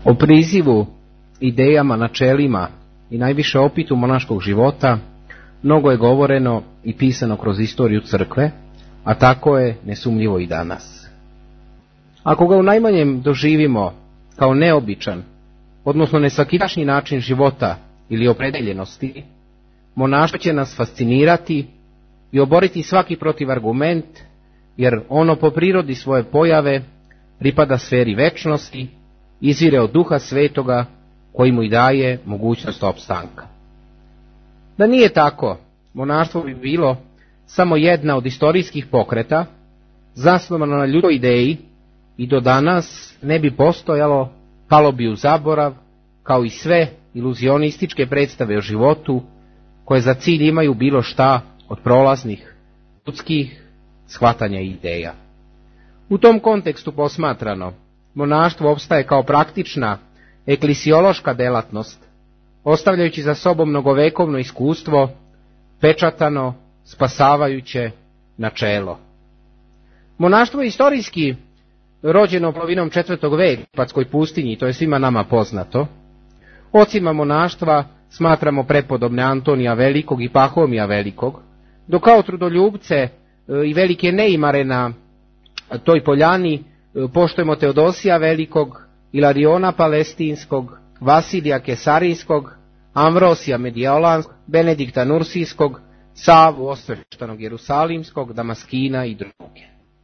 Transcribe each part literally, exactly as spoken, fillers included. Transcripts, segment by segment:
O prizivu, idejama, načelima i najviše opitu monaškog života mnogo je govoreno i pisano kroz istoriju crkve, a tako je nesumnjivo i danas. Ako ga u najmanjem doživimo kao neobičan, odnosno nesvakidašnji način života ili opredeljenosti, monaštvo će nas fascinirati i oboriti svaki protivargument, jer ono po prirodi svoje pojave pripada sferi večnosti, izvire od Duha Svetoga koji mu i daje mogućnost opstanka. Da nije tako, monaštvo bi bilo samo jedna od istorijskih pokreta, zasnovano na ljudskoj ideji i do danas ne bi postojalo, palo bi u zaborav, kao i sve iluzionističke predstave o životu, koje za cilj imaju bilo šta od prolaznih ljudskih shvatanja i ideja. U tom kontekstu posmatrano, monaštvo opstaje kao praktična eklisiološka delatnost, ostavljajući za sobom mnogovekovno iskustvo, pečatano, spasavajuće načelo. Monaštvo je istorijski rođeno polovinom četvrtog veka u Patskoj pustinji, to je svima nama poznato. Ocima monaštva smatramo prepodobne Antonija Velikog i Pahomija Velikog, dok kao trudoljubce i velike neimare na toj poljani poštujemo Teodosija Velikog, Ilariona Palestinskog, Vasilija Kesarijskog, Amvrosija Mediolanskog, Benedikta Nursijskog, Savu Osveštanog Jerusalimskog, Damaskina i druge.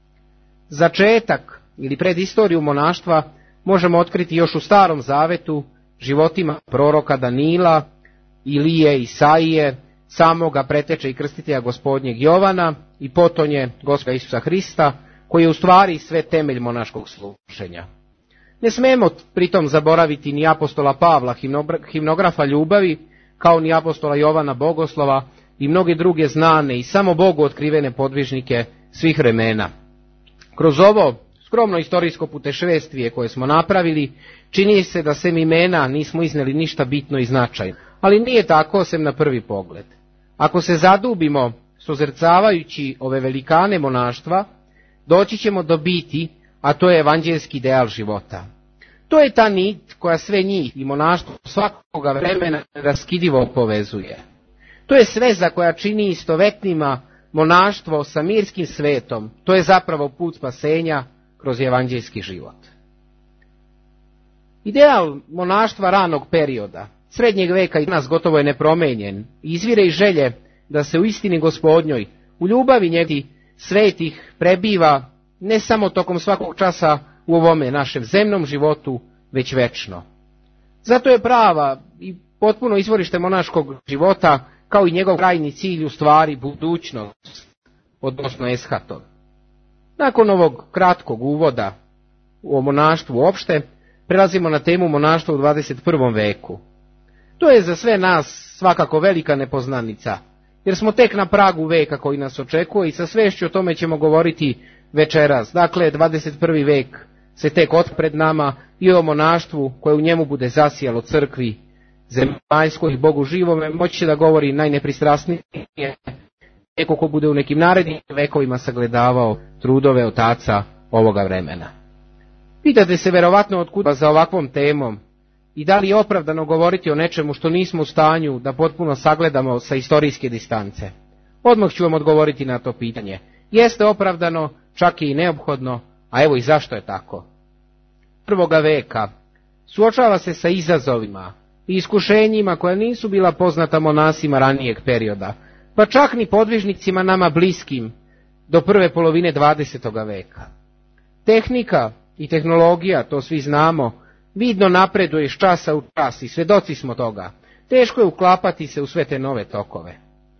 Začetak ili predistoriju monaštva možemo otkriti još u Starom Zavetu, životima proroka Danila, Ilije, Isaije, samoga preteče i krstitelja Gospodnjeg Jovana i potonje Gospoda Isusa Hrista, koji je u stvari sve temelj monaškog služenja. Ne smemo pritom zaboraviti ni apostola Pavla, himnografa ljubavi, kao ni apostola Jovana Bogoslova i mnoge druge znane i samo Bogu otkrivene podvižnike svih vremena. Kroz ovo skromno istorijsko putešestvije koje smo napravili, čini se da sem imena nismo iznijeli ništa bitno i značajno, ali nije tako sem na prvi pogled. Ako se zadubimo, sozrcavajući ove velikane monaštva, doći ćemo do biti, a to je evanđeljski ideal života. To je ta nit koja sve njih i monaštvo svakoga vremena raskidivo povezuje. To je sveza koja čini istovetnima monaštvo sa mirskim svetom, to je zapravo put spasenja kroz evanđeljski život. Ideal monaštva ranog perioda, srednjeg veka i danas gotovo je nepromenjen, izvire iz želje da se u istini Gospodnjoj, u ljubavi njegovih svetih prebiva ne samo tokom svakog časa u ovome našem zemnom životu, već večno. Zato je prava i potpuno izvorište monaškog života, kao i njegov krajnji cilj, u stvari budućnost, odnosno eshaton. Nakon ovog kratkog uvoda o monaštvu uopšte, prelazimo na temu monaštva u dvadeset prvom veku. To je za sve nas svakako velika nepoznanica, jer smo tek na pragu veka koji nas očekuje i sa svešću o tome ćemo govoriti večeras. Dakle, dvadeset prvi vek se tek otpred nama i o monaštvu koje u njemu bude zasijalo crkvi zemaljskoj i Bogu živome, moći će da govori najnepristrasnije, neko ko bude u nekim narednim vekovima sagledavao trudove otaca ovoga vremena. Pitate se verovatno otkuda za ovakvom temom i da li je opravdano govoriti o nečemu što nismo u stanju da potpuno sagledamo sa istorijske distance. Odmah ću vam odgovoriti na to pitanje. Jeste opravdano, čak i neophodno, a evo i zašto je tako. Prvoga veka suočava se sa izazovima i iskušenjima koja nisu bila poznata monasima ranijeg perioda, pa čak ni podvižnicima nama bliskim do prve polovine dvadesetoga veka. Tehnika i tehnologija, to svi znamo, vidno napreduje iz časa u čas i svjedoci smo toga. Teško je uklapati se u sve te nove tokove.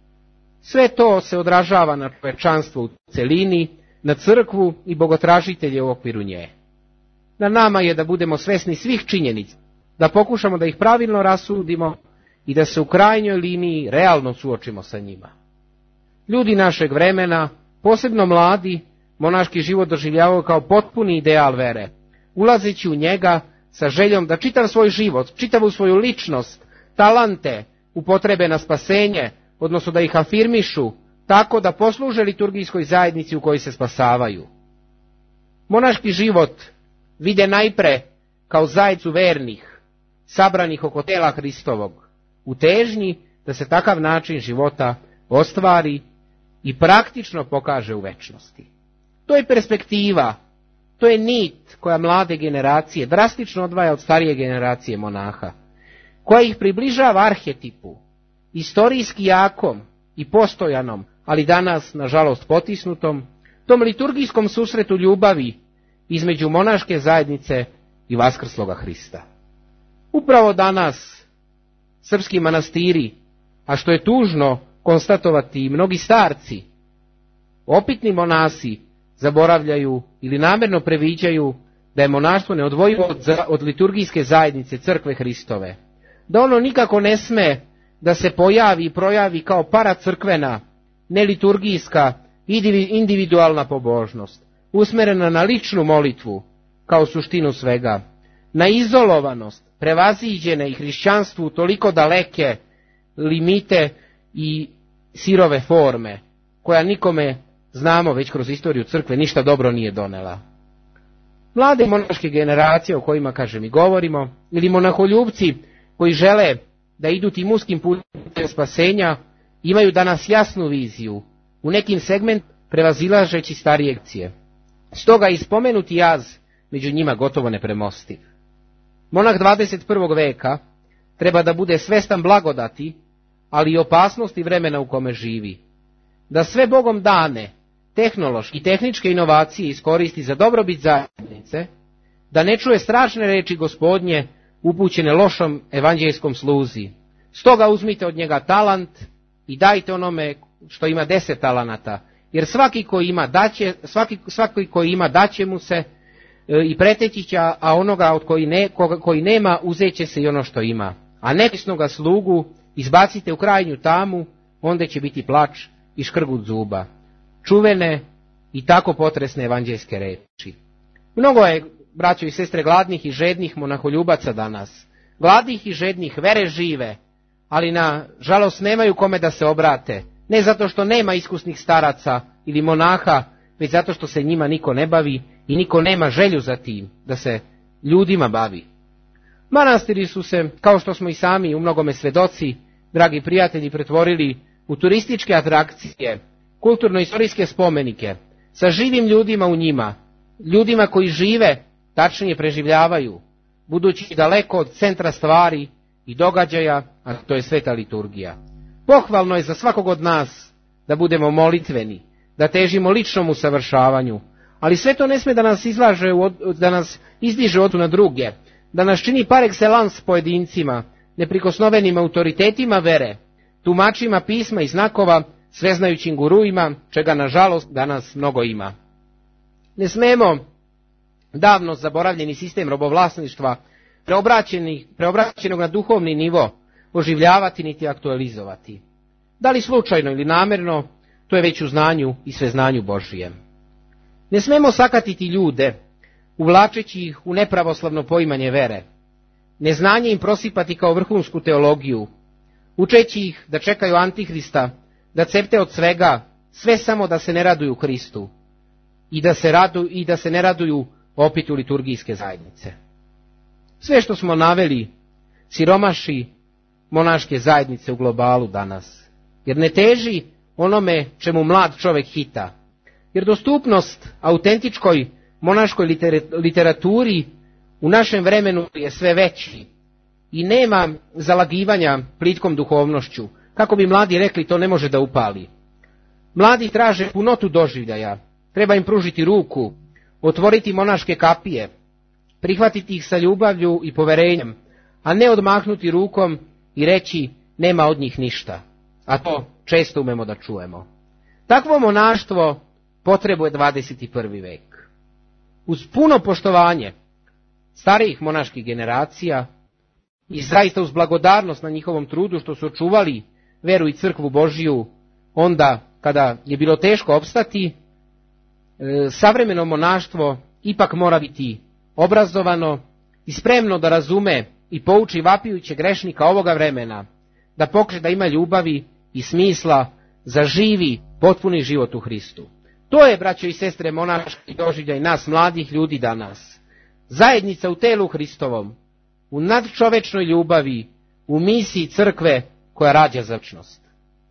Sve to se odražava na čovečanstvo u celini, na crkvu i bogotražitelje u okviru nje. Na nama je da budemo svesni svih činjenica, da pokušamo da ih pravilno rasudimo i da se u krajnjoj liniji realno suočimo sa njima. Ljudi našeg vremena, posebno mladi, monaški život doživljavaju kao potpuni ideal vere, ulazeći u njega sa željom da čitav svoj život, čitavu svoju ličnost, talante upotrebe na spasenje, odnosno da ih afirmišu tako da posluže liturgijskoj zajednici u kojoj se spasavaju. Monaški život vide najpre kao zajednicu vernih, sabranih oko tela Hristovog, u težnji da se takav način života ostvari i praktično pokaže u večnosti. To je perspektiva, to je nit koja mlade generacije drastično odvaja od starije generacije monaha, koja ih približava arhetipu, istorijski jakom i postojanom, ali danas, nažalost, potisnutom, tom liturgijskom susretu ljubavi između monaške zajednice i vaskrsloga Hrista. Upravo danas srpski manastiri, a što je tužno konstatovati i mnogi starci, opitni monasi, zaboravljaju ili namjerno previđaju da je monaštvo neodvojivo od, od liturgijske zajednice crkve Hristove, da ono nikako ne sme da se pojavi i projavi kao paracrkvena, neliturgijska, individualna pobožnost, usmerena na ličnu molitvu kao suštinu svega, na izolovanost, prevaziđene i hrišćanstvu toliko daleke limite i sirove forme, koja nikome, znamo već kroz istoriju crkve, ništa dobro nije donela. Mlade monaške generacije o kojima, kažem, i govorimo, ili monaholjubci koji žele da idu tim uskim putem spasenja, imaju danas jasnu viziju, u nekim segment prevazilažeći starije lekcije. Stoga i spomenuti jaz među njima gotovo nepremostiv. Monah dvadeset prvog veka treba da bude svestan blagodati, ali i opasnosti vremena u kome živi. Da sve Bogom dane, tehnološke i tehničke inovacije iskoristi za dobrobit zajednice, da ne čuje strašne reči Gospodnje upućene lošom evanđeljskom sluzi. Stoga uzmite od njega talant i dajte onome što ima deset talanata, jer svaki koji ima daće, svaki, svaki koji ima daće mu se e, i preteći će, a onoga od koji, ne, koga, koji nema uzet će se i ono što ima. A nepisnoga slugu izbacite u krajnju tamu, onda će biti plač i škrgut zuba. Čuvene i tako potresne evanđeljske reči. Mnogo je, braćo i sestre, gladnih i žednih monaholjubaca danas. Gladnih i žednih vere žive, ali na žalost nemaju kome da se obrate. Ne zato što nema iskusnih staraca ili monaha, već zato što se njima niko ne bavi i niko nema želju za tim da se ljudima bavi. Manastiri su se, kao što smo i sami u mnogome svedoci, dragi prijatelji, pretvorili u turističke atrakcije, kulturno-istorijske spomenike, sa živim ljudima u njima, ljudima koji žive, tačnije preživljavaju, budući daleko od centra stvari i događaja, a to je sveta liturgija. Pohvalno je za svakog od nas da budemo molitveni, da težimo ličnom usavršavanju, ali sve to ne sme da nas izlaže, da nas izdiže od na druge, da nas čini par excellence pojedincima, neprikosnovenim autoritetima vere, tumačima pisma i znakova, sveznajućim guruima, čega nažalost danas mnogo ima. Ne smemo davno zaboravljeni sistem robovlasništva, preobraćenog na duhovni nivo, oživljavati niti aktualizovati. Da li slučajno ili namjerno, to je već u znanju i sveznanju Božijem. Ne smemo sakatiti ljude, uvlačeći ih u nepravoslavno poimanje vere, neznanje im prosipati kao vrhunsku teologiju, učeći ih da čekaju Antihrista, da cepte od svega, sve samo da se ne raduju Hristu i da se, radu, i da se ne raduju opitu liturgijske zajednice. Sve što smo naveli siromaši monaške zajednice u globalu danas, jer ne teži onome čemu mlad čovjek hita, jer dostupnost autentičkoj monaškoj literaturi u našem vremenu je sve veći i nema zalagivanja plitkom duhovnošću. Kako bi mladi rekli, to ne može da upali. Mladi traže punotu doživljaja, treba im pružiti ruku, otvoriti monaške kapije, prihvatiti ih sa ljubavlju i poverenjem, a ne odmahnuti rukom i reći nema od njih ništa, a to često umemo da čujemo. Takvo monaštvo potrebuje dvadeset prvi vek. Uz puno poštovanje starijih monaških generacija i zaista uz blagodarnost na njihovom trudu što su očuvali veru i crkvu Božiju onda kada je bilo teško opstati, savremeno monaštvo ipak mora biti obrazovano i spremno da razume i pouči vapijuće grešnika ovoga vremena, da pokaže da ima ljubavi i smisla za živi, potpuni život u Hristu. To je, braćo i sestre, monaški doživljaj nas mladih ljudi danas. zajednica u telu Hristovom, u nadčovečnoj ljubavi, u misiji crkve koja rađa za vječnost.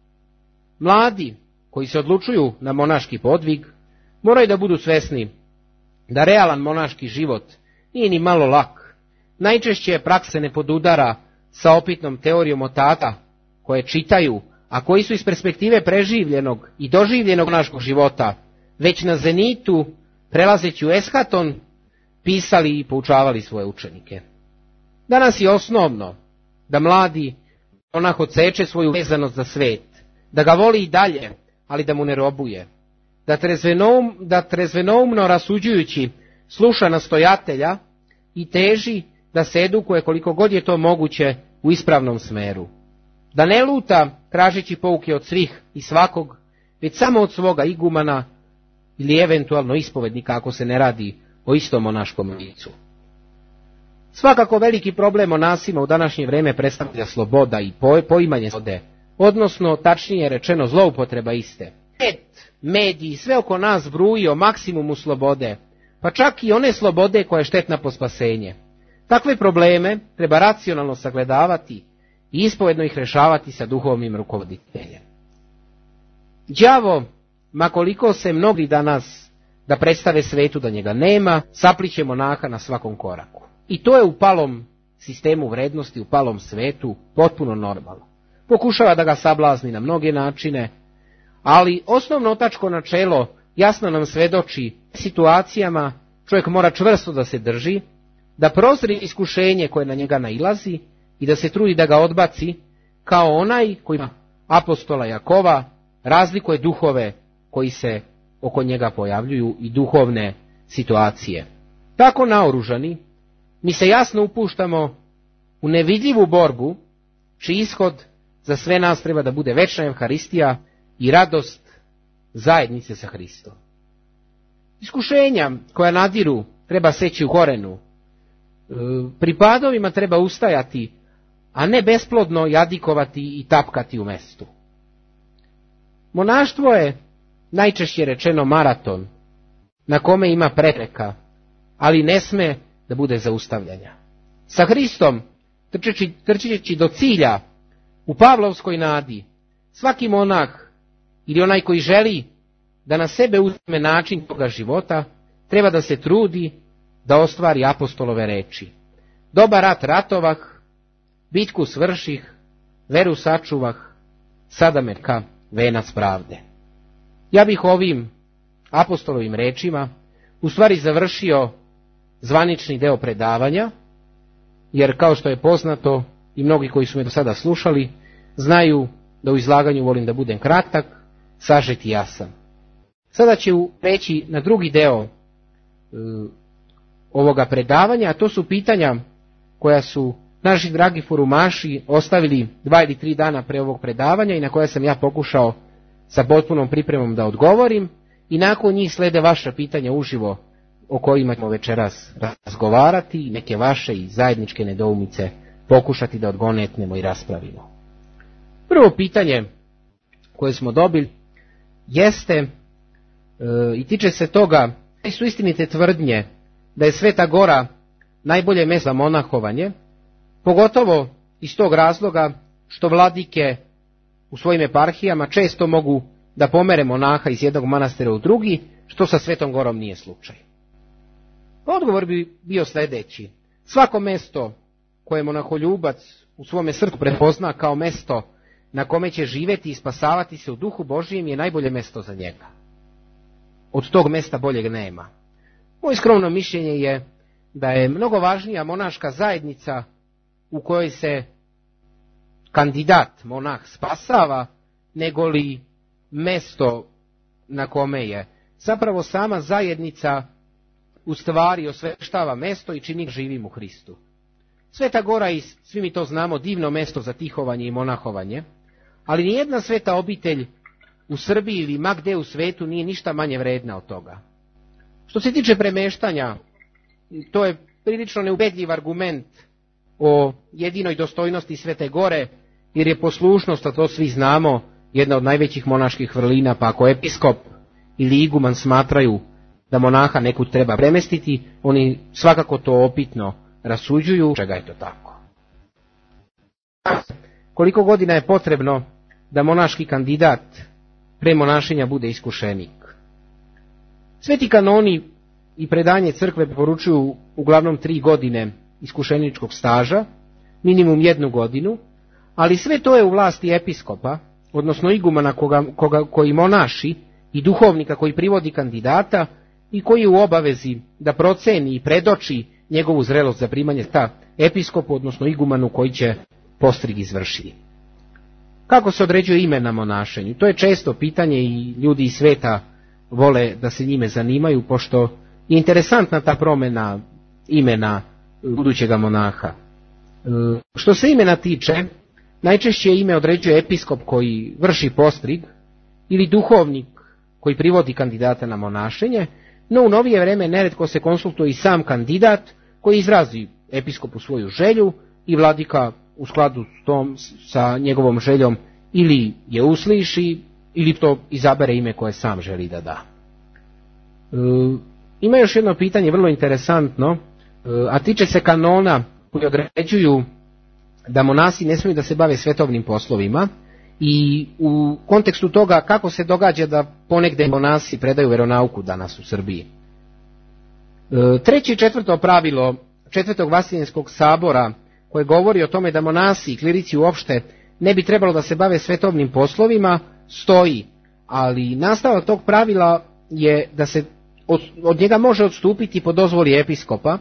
Mladi koji se odlučuju na monaški podvig moraju da budu svesni da realan monaški život nije ni malo lak. Najčešće prakse ne podudara sa opitnom teorijom otaka koje čitaju, a koji su iz perspektive preživljenog i doživljenog monaškog života već na zenitu, prelazeći u eshaton, pisali i poučavali svoje učenike. Danas je osnovno da mladi monah odseče svoju vezanost za svet, da ga voli i dalje, ali da mu ne robuje, da, trezvenom, da trezvenoumno rasuđujući sluša nastojatelja i teži da se edukuje koliko god je to moguće u ispravnom smeru. Da ne luta tražeći pouke od svih i svakog, već samo od svoga igumana ili eventualno ispovednika ako se ne radi o istom monaškom licu. Svakako veliki problem monasima u današnje vrijeme predstavlja sloboda i poimanje slobode, odnosno tačnije rečeno zloupotreba iste. Svijet, mediji, sve oko nas bruji o maksimumu slobode, pa čak i one slobode koja je štetna po spasenje. Takve probleme treba racionalno sagledavati i ispovedno ih rješavati sa duhovnim rukovoditeljem. Đavo, makoliko se mnogi danas da predstave svetu da njega nema, sapliće monaha na svakom koraku. I to je u palom sistemu vrednosti, u palom svetu potpuno normalno. Pokušava da ga sablazni na mnoge načine, ali osnovno otačko načelo jasno nam svedoči situacijama čovjek mora čvrsto da se drži, da prozri iskušenje koje na njega nailazi i da se trudi da ga odbaci, kao onaj koji apostola Jakova razlikuje duhove koji se oko njega pojavljuju i duhovne situacije. Tako naoružani, mi se jasno upuštamo u nevidljivu borbu, čiji ishod za sve nas treba da bude večna Evharistija i radost zajednice sa Hristom. Iskušenja koja nadiru treba seći u korenu, pri padovima treba ustajati, a ne besplodno jadikovati i tapkati u mestu. Monaštvo je najčešće rečeno maraton, na kome ima prepreka, ali ne sme da bude zaustavljanja. Sa Hristom, trčeći, trčeći do cilja, u Pavlovskoj nadi, svaki monah ili onaj koji želi da na sebe uzme način toga života, treba da se trudi da ostvari apostolove reči. Dobar rat ratovah, bitku svrših, veru sačuvah, sada me ka venac pravde. Ja bih ovim apostolovim rečima u stvari završio zvanični deo predavanja, jer kao što je poznato i mnogi koji su me do sada slušali, znaju da u izlaganju volim da budem kratak, sažet i jasan. Sada ću preći na drugi deo e, ovoga predavanja, a to su pitanja koja su naši dragi forumaši ostavili dva ili tri dana pre ovog predavanja i na koje sam ja pokušao sa potpunom pripremom da odgovorim, i nakon njih slede vaša pitanja uživo o kojima ćemo večeras razgovarati i neke vaše i zajedničke nedoumice pokušati da odgonetnemo i raspravimo. Prvo pitanje koje smo dobili jeste e, i tiče se toga da su istinite tvrdnje da je Sveta Gora najbolje mjesto za monahovanje, pogotovo iz tog razloga što vladike u svojim eparhijama često mogu da pomere monaha iz jednog manastira u drugi, što sa Svetom Gorom nije slučaj. Odgovor bi bio sljedeći. Svako mesto koje monaholjubac u svome srcu prepozna kao mesto na kome će živjeti i spasavati se u duhu Božijem je najbolje mesto za njega. Od tog mesta boljeg nema. Moje skromno mišljenje je da je mnogo važnija monaška zajednica u kojoj se kandidat, monah, spasava, nego li mesto na kome je. Zapravo sama zajednica u stvari osveštava mesto i čini živim u Hristu. Sveta Gora, i svi mi to znamo, divno mesto za tihovanje i monahovanje, ali nijedna sveta obitelj u Srbiji ili ma gde u svetu nije ništa manje vredna od toga. Što se tiče premeštanja, to je prilično neubedljiv argument o jedinoj dostojnosti Svete Gore, jer je poslušnost, a to svi znamo, jedna od najvećih monaških vrlina, pa ako episkop ili iguman smatraju da monaha nekud treba premestiti, oni svakako to opitno rasuđuju, čega je to tako. Koliko godina je potrebno da monaški kandidat pre monašenja bude iskušenik? Sveti kanoni i predanje crkve preporučuju uglavnom tri godine iskušeničkog staža, minimum jednu godinu, ali sve to je u vlasti episkopa, odnosno igumana koga, koga, koji monaši i duhovnika koji privodi kandidata i koji je u obavezi da proceni i predoči njegovu zrelost za primanje ta episkopu, odnosno igumanu koji će postrig izvršiti. Kako se određuje ime na monašenju? To je često pitanje i ljudi iz sveta vole da se njime zanimaju, pošto je interesantna ta promjena imena budućega monaha. Što se imena tiče, najčešće ime određuje episkop koji vrši postrig ili duhovnik koji privodi kandidata na monašenje, no u novije vreme neretko se konsultuje i sam kandidat koji izrazi episkopu svoju želju i vladika u skladu s tom, sa njegovom željom ili je usliši ili to izabere ime koje sam želi da da. E, ima još jedno pitanje vrlo interesantno, e, a tiče se kanona koji određuju da monasi ne smiju da se bave svetovnim poslovima i u kontekstu toga kako se događa da ponegde monasi predaju veronauku danas u Srbiji. E, treće i četvrto pravilo četvrtog Vasiljenskog sabora koje govori o tome da monasi i klirici uopšte ne bi trebalo da se bave svetovnim poslovima stoji, ali nastavak tog pravila je da se od, od njega može odstupiti po dozvoli episkopa,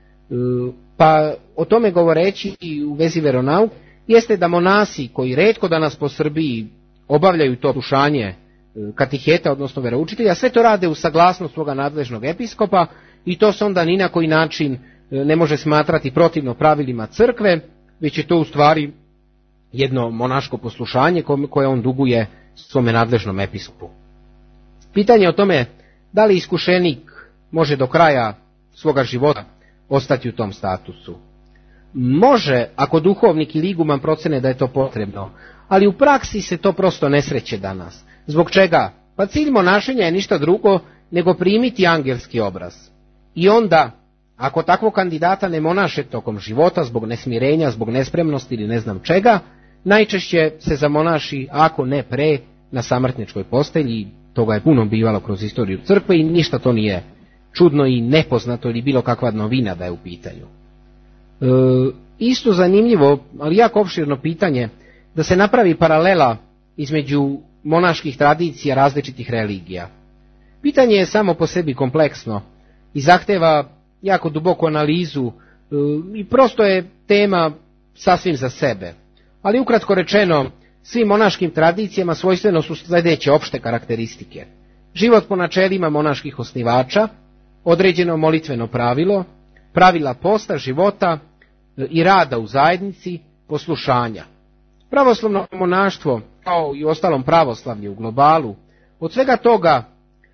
pa o tome govoreći i u vezi veronauk jeste da monasi koji retko danas po Srbiji obavljaju to slušanje katiheta, odnosno veroučitelja, sve to rade u saglasnost svoga nadležnog episkopa i to se onda ni na koji način ne može smatrati protivno pravilima crkve, već je to u stvari jedno monaško poslušanje koje on duguje svome nadležnom episkopu. Pitanje o tome da li iskušenik može do kraja svoga života ostati u tom statusu. Može ako duhovnik ili iguman procene da je to potrebno, ali u praksi se to prosto ne sreće danas. Zbog čega? Pa cilj monašenja je ništa drugo nego primiti angelski obraz. I onda, ako takvog kandidata ne monaše tokom života zbog nesmirenja, zbog nespremnosti ili ne znam čega, najčešće se zamonaši, ako ne pre, na samrtničkoj postelji. Toga je puno bivalo kroz istoriju crkve i ništa to nije čudno i nepoznato ili bilo kakva novina da je u pitanju. E, isto zanimljivo, ali jako opširno pitanje, da se napravi paralela između monaških tradicija različitih religija. Pitanje je samo po sebi kompleksno i zahteva jako duboku analizu e, i prosto je tema sasvim za sebe. Ali ukratko rečeno, svim monaškim tradicijama svojstveno su sljedeće opšte karakteristike. Život po načelima monaških osnivača, određeno molitveno pravilo, pravila posta, života i rada u zajednici, poslušanja. Pravoslavno monaštvo, kao i ostalom pravoslavlje u globalu, od svega toga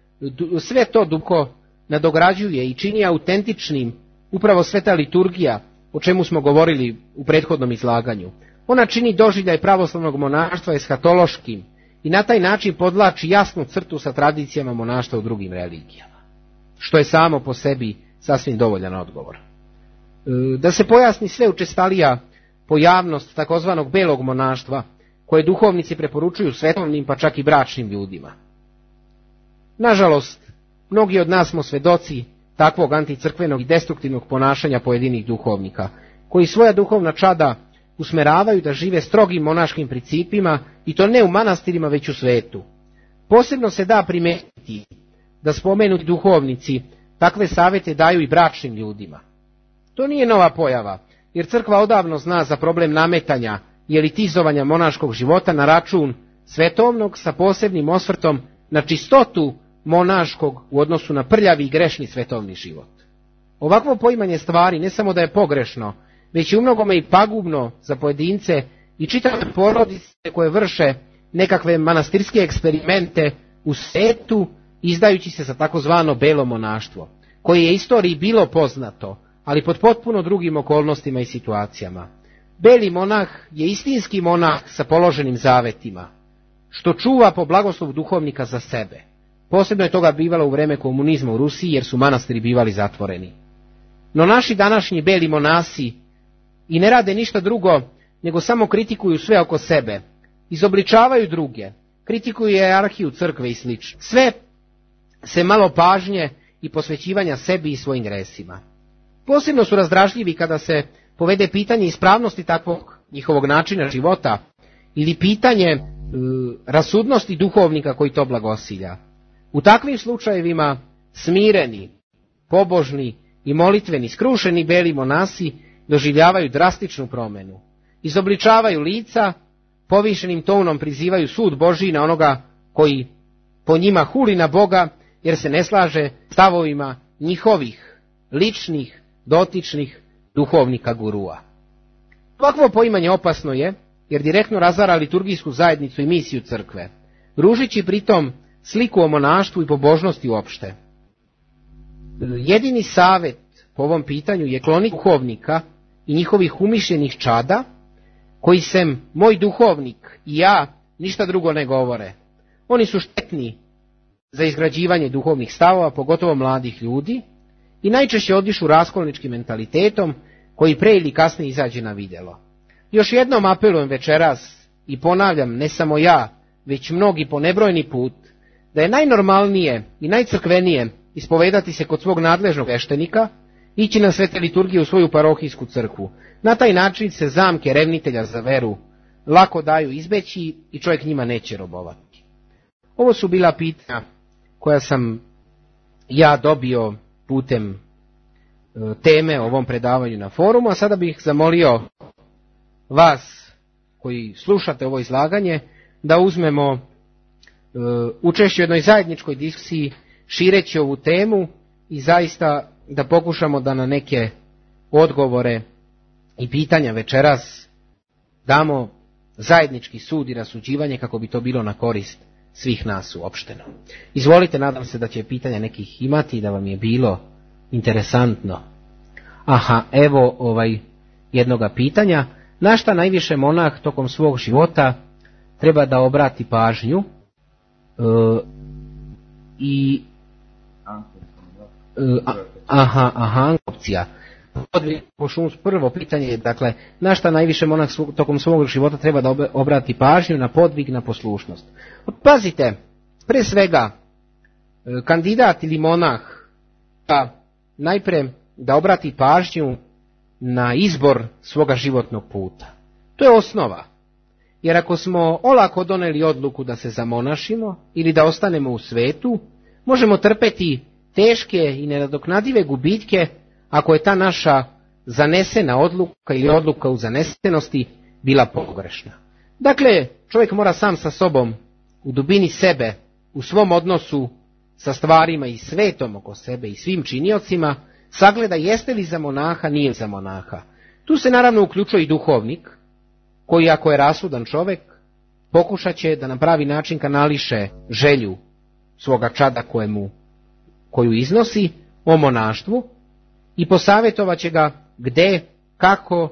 sve to duboko nadograđuje i čini autentičnim upravo sveta liturgija, o čemu smo govorili u prethodnom izlaganju. Ona čini doživljaj pravoslavnog monaštva eshatološkim i na taj način podlači jasnu crtu sa tradicijama monaštva u drugim religijama, što je samo po sebi sasvim dovoljan odgovor. Da se pojasni sve učestalija pojavnost takozvanog belog monaštva, koje duhovnici preporučuju svetovnim pa čak i bračnim ljudima. Nažalost, mnogi od nas smo svedoci takvog anticrkvenog i destruktivnog ponašanja pojedinih duhovnika, koji svoja duhovna čada usmeravaju da žive strogim monaškim principima i to ne u manastirima već u svetu. Posebno se da primetiti da spomenuti duhovnici takve savjete daju i bračnim ljudima. To nije nova pojava, jer crkva odavno zna za problem nametanja i elitizovanja monaškog života na račun svetovnog sa posebnim osvrtom na čistotu monaškog u odnosu na prljavi i grešni svetovni život. Ovakvo poimanje stvari ne samo da je pogrešno, već i u mnogome i pagubno za pojedince i čitave porodice koje vrše nekakve manastirske eksperimente u svetu, izdajući se za takozvano belo monaštvo, koje je istoriji bilo poznato, ali pod potpuno drugim okolnostima i situacijama. Beli monah je istinski monah sa položenim zavetima, što čuva po blagoslovu duhovnika za sebe. Posebno je toga bivalo u vreme komunizma u Rusiji, jer su manastiri bivali zatvoreni. No naši današnji beli monasi i ne rade ništa drugo, nego samo kritikuju sve oko sebe, izobličavaju druge, kritikuju hijerarhiju crkve i slično. Sve se malo pažnje i posvećivanja sebi i svojim gresima. Posebno su razdražljivi kada se povede pitanje ispravnosti takvog njihovog načina života ili pitanje e, rasudnosti duhovnika koji to blagosilja. U takvim slučajevima smireni, pobožni i molitveni, skrušeni beli monasi doživljavaju drastičnu promjenu. Izobličavaju lica, povišenim tonom prizivaju sud Božji na onoga koji po njima huli na Boga, jer se ne slaže stavovima njihovih ličnih, dotičnih duhovnika gurua. Ovakvo poimanje opasno je, jer direktno razara liturgijsku zajednicu i misiju crkve, ružići pritom sliku o monaštvu i pobožnosti uopšte. Jedini savjet po ovom pitanju je kloniti duhovnika i njihovih umišljenih čada, koji sem moj duhovnik i ja ništa drugo ne govore. Oni su štetni za izgrađivanje duhovnih stavova, pogotovo mladih ljudi, i najčešće odišu raskolničkim mentalitetom, koji pre ili kasnije izađe na vidjelo. Još jednom apelujem večeras i ponavljam, ne samo ja, već mnogi po nebrojni put, da je najnormalnije i najcrkvenije ispovedati se kod svog nadležnog sveštenika, ići na svete liturgije u svoju parohijsku crkvu. Na taj način se zamke revnitelja za veru lako daju izbeći i čovjek njima neće robovati. Ovo su bila pitanja koja sam ja dobio putem e, teme o ovom predavanju na forumu, a sada bih zamolio vas koji slušate ovo izlaganje da uzmemo e, učešće u jednoj zajedničkoj diskusiji šireći ovu temu i zaista da pokušamo da na neke odgovore i pitanja večeras damo zajednički sud i rasuđivanje kako bi to bilo na korist svih nas uopšteno. Izvolite, nadam se da će pitanja nekih imati i da vam je bilo interesantno. Aha, evo ovaj jednoga pitanja. Na šta najviše monah tokom svog života treba da obrati pažnju e, i e, a, aha, aha, opcija. Prvo pitanje je, dakle, na šta najviše monah tokom svog života treba da obrati pažnju? Na podvig, na poslušnost. Pazite, pre svega, kandidat ili monah pa najpre da obrati pažnju na izbor svoga životnog puta. To je osnova. Jer ako smo olako doneli odluku da se zamonašimo ili da ostanemo u svetu, možemo trpeti teške i nenadoknadive gubitke ako je ta naša zanesena odluka ili odluka u zanesenosti bila pogrešna. Dakle, čovjek mora sam sa sobom, u dubini sebe, u svom odnosu sa stvarima i svetom oko sebe i svim činiocima, sagleda jeste li za monaha, nije za monaha. Tu se naravno uključuje i duhovnik, koji ako je rasudan čovjek, pokušat će da na pravi način kanališe želju svoga čada kojemu, koju iznosi o monaštvu, i posavjetovat će ga gde, kako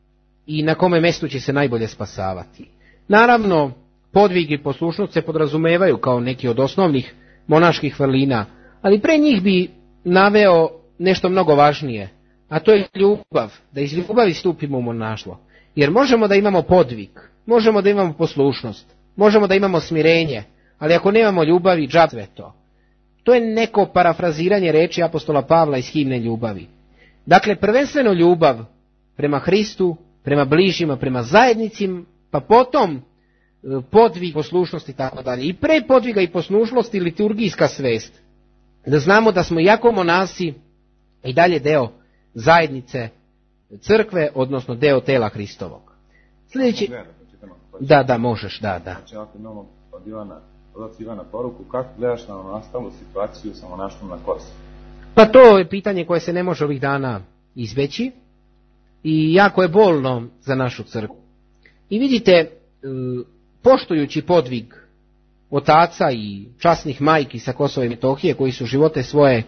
i na kome mjestu će se najbolje spasavati. Naravno, podvig i poslušnost se podrazumevaju kao neki od osnovnih monaških vrlina, ali pre njih bi naveo nešto mnogo važnije, a to je ljubav, da iz ljubavi stupimo u monaštvo. Jer možemo da imamo podvig, možemo da imamo poslušnost, možemo da imamo smirenje, ali ako nemamo ljubavi, džab sve to. To je neko parafraziranje reči apostola Pavla iz himne ljubavi. Dakle, prvenstveno ljubav prema Hristu, prema bližnjima, prema zajednicima, pa potom podvig, poslušnost i tako dalje. I pre podviga i poslušnosti liturgijska svest. Da znamo da smo jako monasi i dalje deo zajednice crkve, odnosno deo tela Hristovog. Sljedeći... Da, da, možeš, da, da. Znači, ako imamo od Ivana, od Ivana poruku, kako gledaš na nastalu situaciju sa monaštvom na Kosovu? Pa to je pitanje koje se ne može ovih dana izbeći i jako je bolno za našu crkvu. I vidite, poštujući podvig otaca i časnih majki sa Kosova i Metohije, koji su živote svoje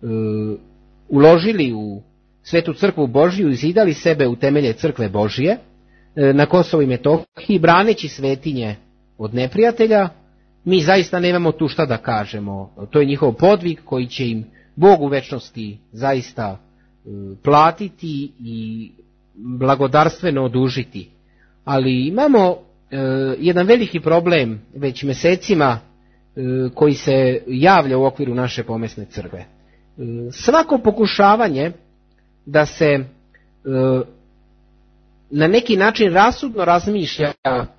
uložili u svetu crkvu Božiju i zidali sebe u temelje crkve Božije na Kosovu i Metohiji, braneći svetinje od neprijatelja, mi zaista nemamo tu šta da kažemo. To je njihov podvig koji će im Bog u večnosti zaista e, platiti i blagodarstveno odužiti. Ali imamo e, jedan veliki problem već mjesecima e, koji se javlja u okviru naše pomesne crkve. E, svako pokušavanje da se e, na neki način rasudno razmišlja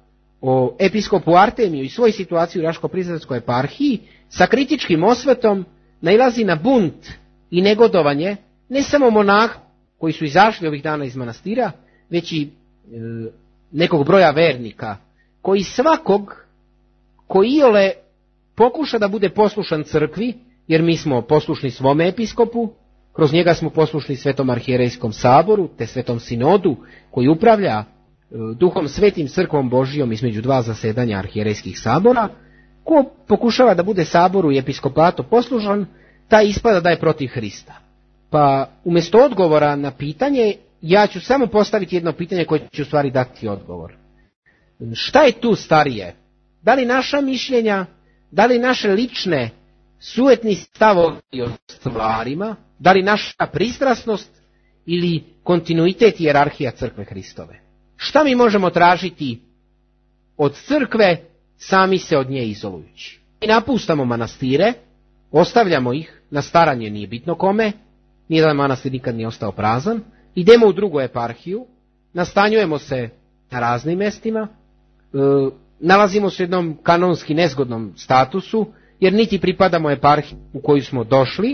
o episkopu Artemiju i svoj situaciji u Raško-Prizrenskoj eparhiji sa kritičkim osvetom nailazi na bunt i negodovanje ne samo monaha koji su izašli ovih dana iz manastira, već i e, nekog broja vernika koji svakog koji iole pokuša da bude poslušan crkvi, jer mi smo poslušni svome episkopu, kroz njega smo poslušni Svetom arhijerejskom saboru te Svetom sinodu koji upravlja Duhom Svetim crkvom Božijom između dva zasedanja arhijerejskih sabora. Ko pokušava da bude saboru i episkopatu poslušan, taj ispada da je protiv Hrista. Pa umjesto odgovora na pitanje, ja ću samo postaviti jedno pitanje koje će u stvari dati odgovor. Šta je tu starije? Da li naša mišljenja, da li naše lične sujetni stavovi o stvarima, da li naša pristrasnost ili kontinuitet hijerarhija crkve Hristove? Šta mi možemo tražiti od crkve, sami se od nje izolujući? Mi napustamo manastire, ostavljamo ih na staranje nije bitno kome, nijedan manastir nikad nije ostao prazan, idemo u drugu eparhiju, nastanjujemo se na raznim mjestima, e, nalazimo se u jednom kanonski nezgodnom statusu, jer niti pripadamo eparhiji u koju smo došli,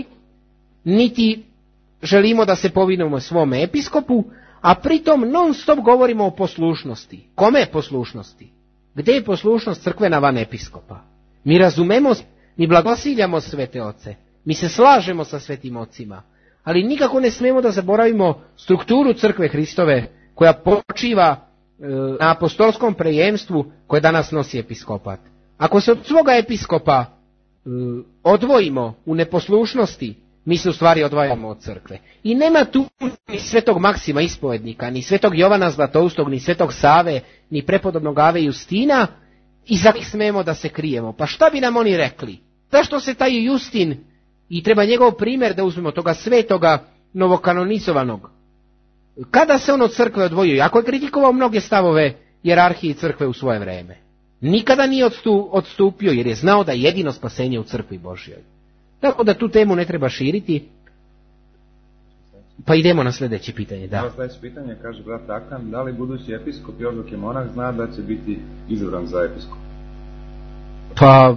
niti želimo da se povinemo svome episkopu, a pritom non stop govorimo o poslušnosti. Kome je poslušnosti? Gdje je poslušnost crkvena van episkopa? Mi razumemo, mi blagosiljamo svete oce, mi se slažemo sa svetim ocima, ali nikako ne smijemo da zaboravimo strukturu crkve Hristove koja počiva e, na apostolskom prejemstvu koje danas nosi episkopat. Ako se od svoga episkopa e, odvojimo u neposlušnosti, mi se u stvari odvajamo od crkve. I nema tu ni svetog Maksima ispovednika, ni svetog Jovana Zlatoustog, ni svetog Save, ni prepodobnog Ave Justina, i za njih smemo da se krijemo. Pa šta bi nam oni rekli? Zašto se taj Justin, i treba njegov primjer da uzmemo toga svetoga novokanonizovanog, kada se on od crkve odvojio, iako je kritikovao mnoge stavove hijerarhiji crkve u svoje vrijeme, nikada nije odstu, odstupio, jer je znao da je jedino spasenje u crkvi Božjoj. Tako da tu temu ne treba širiti. Pa idemo na sljedeće pitanje. Da. Sljedeće pitanje kaže brat Akan, da li budući episkop još dok je monah zna da će biti izabran za episkop? Pa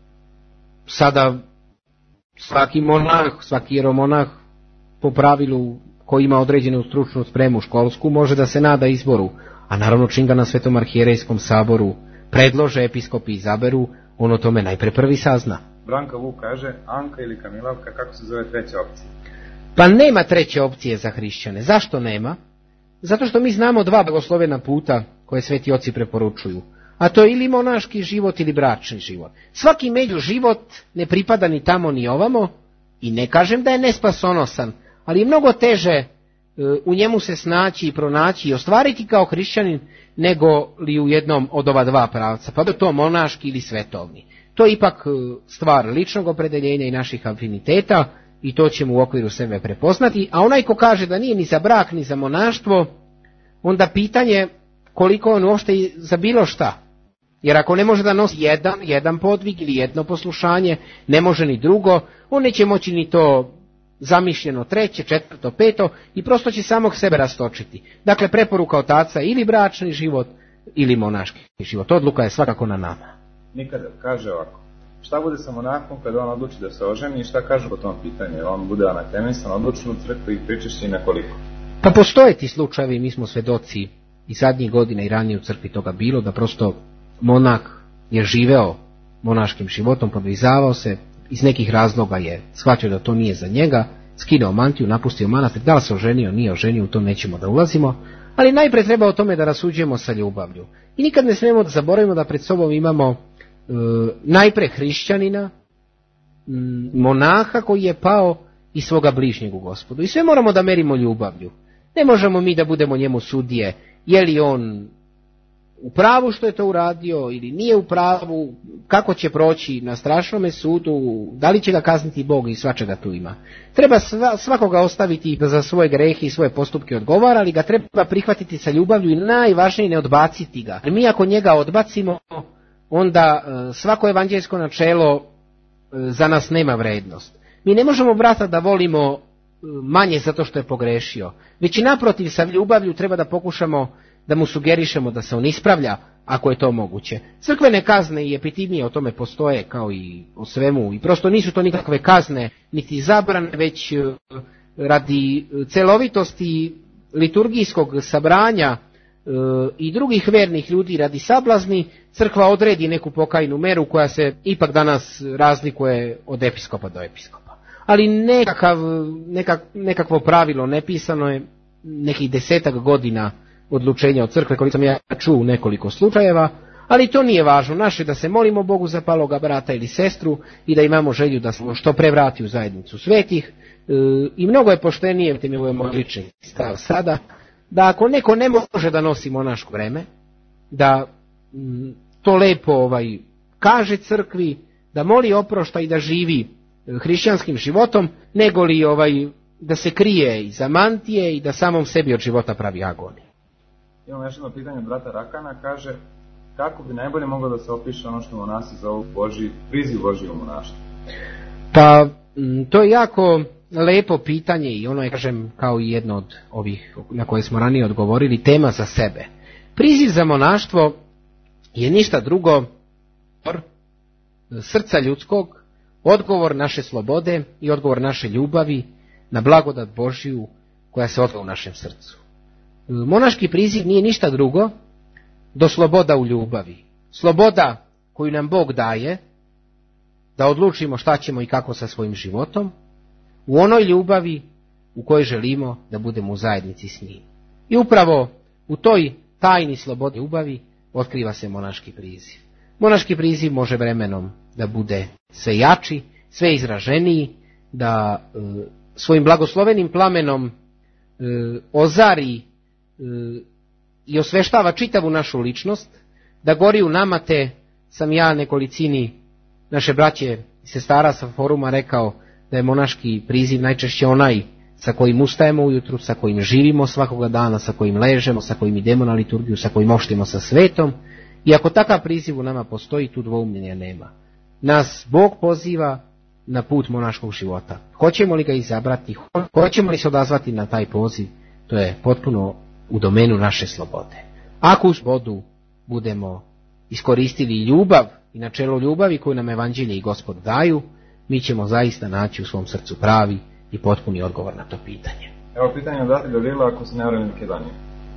sada svaki monah, svaki jeromonah po pravilu koji ima određenu stručnu spremu školsku može da se nada izboru, a naravno čim ga na Svetom arhijerejskom saboru predlože episkopi izaberu, on o tome najpre prvi sazna. Branka Vuk kaže, Anka ili Kamilavka, kako se zove treća opcija? Pa nema treće opcije za hrišćane. Zašto nema? Zato što mi znamo dva blagoslovena puta koje sveti oci preporučuju. A to je ili monaški život ili bračni život. Svaki među život ne pripada ni tamo ni ovamo, i ne kažem da je nespasonosan, ali je mnogo teže e, u njemu se snaći i pronaći i ostvariti kao hrišćanin nego li u jednom od ova dva pravca, pa da to monaški ili svetovni. To je ipak stvar ličnog opredeljenja i naših afiniteta, i to ćemo u okviru sebe prepoznati, a onaj ko kaže da nije ni za brak ni za monaštvo, onda pitanje koliko on uopšte za bilo šta. Jer ako ne može da nosi jedan, jedan podvig ili jedno poslušanje, ne može ni drugo, on neće moći ni to zamišljeno treće, četvrto, peto, i prosto će samog sebe rastočiti. Dakle, preporuka otaca ili bračni život ili monaški život. Odluka je svakako na nama. Nikada, kaže ovako, šta bude sa monahom kada on odluči da se oženi i šta kaže po tom pitanju? On bude anatemisan, odlučen u crkvi i pričešći na koliko? Pa postoje ti slučajevi, mi smo svedoci i zadnjih godina i ranije u crkvi toga bilo, da prosto monah je živeo monaškim životom, podvizavao se, iz nekih razloga je shvatio da to nije za njega, skinuo mantiju, napustio manastir, da li se oženio, nije oženio, u to nećemo da ulazimo, ali najpre treba o tome da rasuđujemo sa ljubavlju. I nikad ne smijemo da zaboravimo da pred sobom imamo e, najpre hrišćanina, m, monaha koji je pao i svoga bližnjeg u Gospodu. I sve moramo da merimo ljubavlju. Ne možemo mi da budemo njemu sudije, je li on u pravu što je to uradio ili nije u pravu, kako će proći na strašnome sudu, da li će ga kazniti Bog i svačega tu ima. Treba sva, svakoga ostaviti da za svoje grehe i svoje postupke odgovara, ali ga treba prihvatiti sa ljubavlju i najvažnije ne odbaciti ga. Jer mi ako njega odbacimo, onda svako evanđeljsko načelo za nas nema vrednost. Mi ne možemo brata da volimo manje zato što je pogrešio, već i naprotiv sa ljubavlju treba da pokušamo da mu sugerišemo da se on ispravlja ako je to moguće. Crkvene kazne i epitimije o tome postoje kao i o svemu i prosto nisu to nikakve kazne niti zabrane, već radi celovitosti liturgijskog sabranja i drugih vernih ljudi radi sablazni, crkva odredi neku pokajnu meru koja se ipak danas razlikuje od episkopa do episkopa. Ali nekakav, nekak, nekakvo pravilo nepisano je nekih desetak godina odlučenja od crkve, koliko sam ja čuo u nekoliko slučajeva, ali to nije važno. Naše da se molimo Bogu za paloga brata ili sestru i da imamo želju da se što pre vrati u zajednicu svetih. E, I mnogo je poštenije, te mi je moj lični stav sada, da ako neko ne može da nosi monaško vreme, da m, to lepo ovaj, kaže crkvi, da moli oprošta i da živi hrišćanskim životom, nego li ovaj, da se krije iza mantije i da samom sebi od života pravi agoniju. Imamo još jedno pitanje od brata Rakana, kaže kako bi najbolje moglo da se opiše ono što monasi zovu Božji, priziv Božji u monaštvu? Pa to je jako lepo pitanje i ono je, kažem, kao i jedno od ovih na koje smo ranije odgovorili, tema za sebe. Priziv za monaštvo je ništa drugo srca ljudskog, odgovor naše slobode i odgovor naše ljubavi na blagodat Božju koja se otkriva u našem srcu. Monaški priziv nije ništa drugo do sloboda u ljubavi. Sloboda koju nam Bog daje da odlučimo šta ćemo i kako sa svojim životom u onoj ljubavi u kojoj želimo da budemo u zajednici s njim. I upravo u toj tajni slobodi ljubavi otkriva se monaški priziv. Monaški priziv može vremenom da bude sve jači, sve izraženiji, da e, svojim blagoslovenim plamenom e, ozari e, i osveštava čitavu našu ličnost, da gori u nama, te sam ja nekolicini naše braće i sestara sa foruma rekao da je monaški priziv najčešće onaj sa kojim ustajemo ujutru, sa kojim živimo svakoga dana, sa kojim ležemo, sa kojim idemo na liturgiju, sa kojim oštimo sa svetom. I ako takav priziv u nama postoji, tu dvoumljenja nema. Nas Bog poziva na put monaškog života. Hoćemo li ga izabrati, hoćemo li se odazvati na taj poziv, to je potpuno u domenu naše slobode. Ako u slobodu budemo iskoristili ljubav i načelo ljubavi koju nam evanđelje i Gospod daju, mi ćemo zaista naći u svom srcu pravi i potpuni odgovor na to pitanje. Evo pitanje od brata Gavrila, ako se ne varam Makedonije.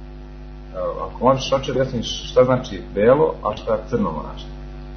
Ako možeš oče objasniš šta znači belo, a šta crno monaštvo?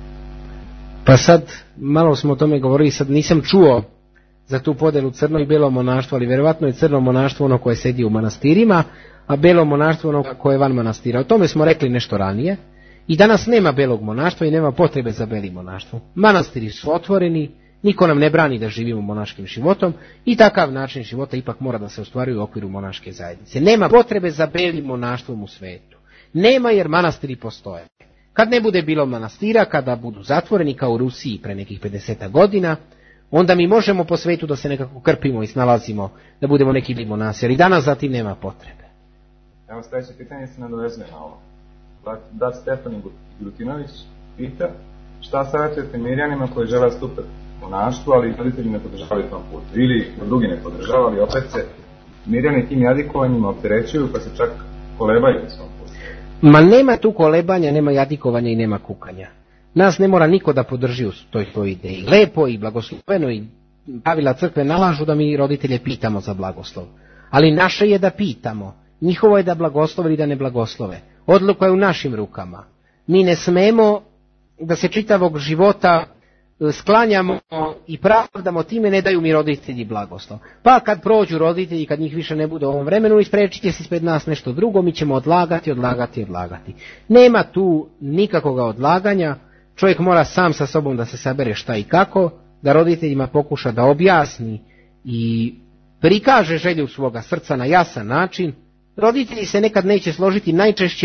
Pa sad, malo smo o tome govorili, sad nisam čuo za tu podelu crno i belo monaštvo, ali vjerovatno je crno monaštvo ono koje sedi u manastirima, a belo monaštvo ono koje je van manastira. O tome smo rekli nešto ranije. I danas nema belog monaštva i nema potrebe za belim monaštvom. Manastiri su otvoreni, niko nam ne brani da živimo monaškim životom i takav način života ipak mora da se ostvaruje u okviru monaške zajednice. Nema potrebe za belim monaštvom u svetu. Nema, jer manastiri postoje. Kad ne bude bilo manastira, kada budu zatvoreni kao u Rusiji pre nekih pedeset godina, onda mi možemo po svetu da se nekako krpimo i snalazimo, da budemo neki bili monasi, jer i danas zatim nema potrebe. Evo sljedeće pitanje se nadovezuje na ovo. Da, Stefan Grutinović pita šta savjetujete mirjanima koji žele stupati u monaštvo, ali roditelji ne podržavaju tom putu, ili drugi ne podržavali, opet se mirjani tim jadikovanjima opterećuju pa se čak kolebaju u svom putu. Ma nema tu kolebanja, nema jadikovanja i nema kukanja. Nas ne mora niko da podrži u toj toj ideji. Lepo i blagosloveno i pravila crkve nalažu da mi roditelje pitamo za blagoslov. Ali naše je da pitamo, njihovo je da blagoslove ili da ne blagoslove. Odluka je u našim rukama. Mi ne smemo da se čitavog života sklanjamo i pravdamo time, ne daju mi roditelji blagoslov. Pa kad prođu roditelji, kad njih više ne bude u ovom vremenu, isprečite se ispred nas nešto drugo, mi ćemo odlagati, odlagati, odlagati. Nema tu nikakvoga odlaganja, čovjek mora sam sa sobom da se sabere šta i kako, da roditeljima pokuša da objasni i prikaže želju svoga srca na jasan način. Roditelji se nekad neće složiti, najčešće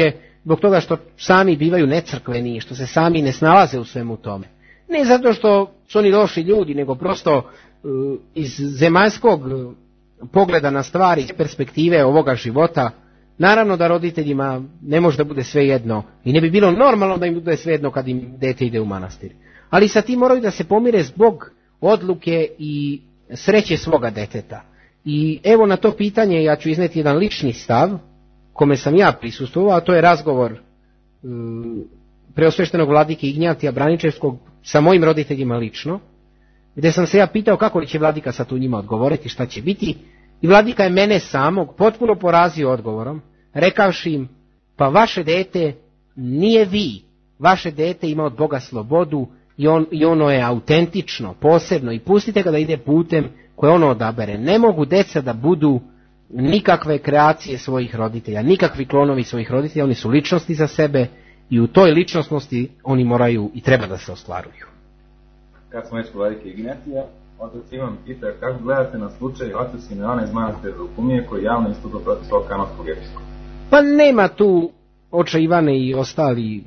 zbog toga što sami bivaju necrkveni, što se sami ne snalaze u svemu tome. Ne zato što su oni loši ljudi, nego prosto uh, iz zemaljskog pogleda na stvari, iz perspektive ovoga života, naravno da roditeljima ne može da bude svejedno i ne bi bilo normalno da im bude svejedno kad im dete ide u manastir. Ali sa tim moraju da se pomire zbog odluke i sreće svoga deteta. I evo na to pitanje ja ću izneti jedan lični stav kome sam ja prisustvovao, a to je razgovor um, preosveštenog vladike Ignjatija Braničevskog sa mojim roditeljima lično, gdje sam se ja pitao kako li će vladika sad tu njima odgovoriti, šta će biti, i vladika je mene samog potpuno porazio odgovorom, rekavši im, pa vaše dete nije vi, vaše dete ima od Boga slobodu i, on, i ono je autentično, posebno, i pustite ga da ide putem koje ono odabere. Ne mogu deca da budu nikakve kreacije svojih roditelja, nikakvi klonovi svojih roditelja, oni su ličnosti za sebe i u toj ličnosnosti oni moraju i treba da se ostvaruju. Kad smo već kod vladike Ignjatija, otac Ivan pita kako gledate na slučaj oca Simeona iz manastira Rukumije koji javno istupa protiv svog kanonskog episkopa? Pa nema tu, oče Ivane i ostali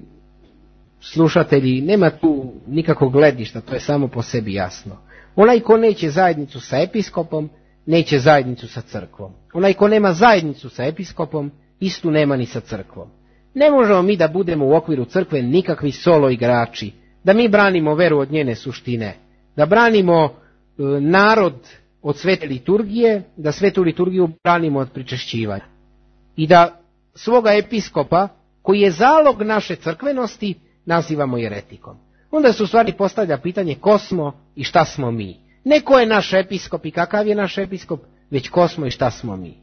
slušatelji, nema tu nikakvog gledišta, to je samo po sebi jasno. Onaj ko neće zajednicu sa episkopom, neće zajednicu sa crkvom. Onaj ko nema zajednicu sa episkopom, istu nema ni sa crkvom. Ne možemo mi da budemo u okviru crkve nikakvi solo igrači, da mi branimo veru od njene suštine, da branimo e, narod od svete liturgije, da svetu liturgiju branimo od pričešćivanja. I da svoga episkopa, koji je zalog naše crkvenosti, nazivamo jeretikom. Onda se u stvari postavlja pitanje ko smo i šta smo mi. Ne ko je naš episkop i kakav je naš episkop, već ko smo i šta smo mi.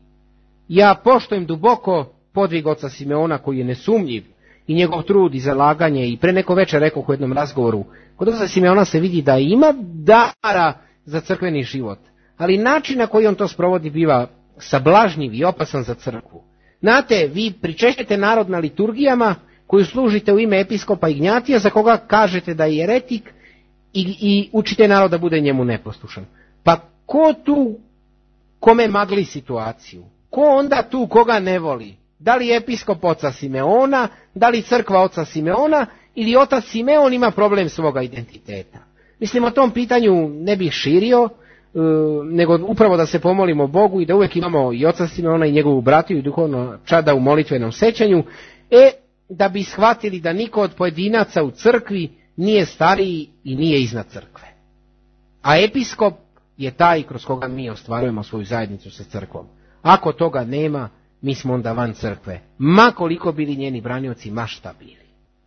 Ja poštujem duboko podvig oca Simeona koji je nesumnjiv i njegov trud i zalaganje, i pre neko večer rekao u jednom razgovoru, kod oca Simeona se vidi da ima dara za crkveni život, ali način na koji on to sprovodi biva sablažnjiv i opasan za crkvu. Znate, vi pričešćete narod na liturgijama koju služite u ime episkopa Ignjatija, za koga kažete da je jeretik, i, i učite narod da bude njemu neposlušan. Pa ko tu kome magli situaciju? Ko onda tu koga ne voli? Da li episkop oca Simeona, da li crkva oca Simeona, ili otac Simeon ima problem svoga identiteta? Mislim, o tom pitanju ne bih širio, nego upravo da se pomolimo Bogu i da uvijek imamo i oca Simeona i njegovu bratiju i duhovno čada u molitvenom sećanju, e, da bi shvatili da niko od pojedinaca u crkvi nije stariji i nije iznad crkve. A episkop je taj kroz koga mi ostvarujemo svoju zajednicu sa crkvom. Ako toga nema, mi smo onda van crkve, ma koliko bili njeni branioci, ma šta bili.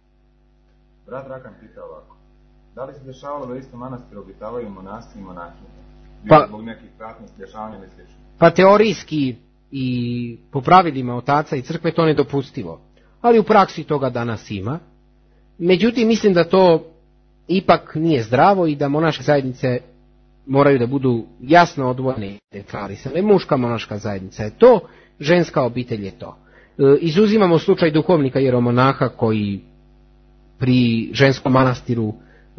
Brat Rakan pita ovako, da li se dešavalo da isto manastir obitavaju monasi i monahinje? Pa, zbog nekih pratnih dešavanja ili slično? Pa teorijski i po pravilima otaca i crkve to nedopustivo, ali u praksi toga danas ima. Međutim, mislim da to ipak nije zdravo i da monaške zajednice moraju da budu jasno odvojene deklarisane. Muška monaška zajednica je to, ženska obitelj je to. E, izuzimamo slučaj duhovnika jeromonaha koji pri ženskom manastiru e,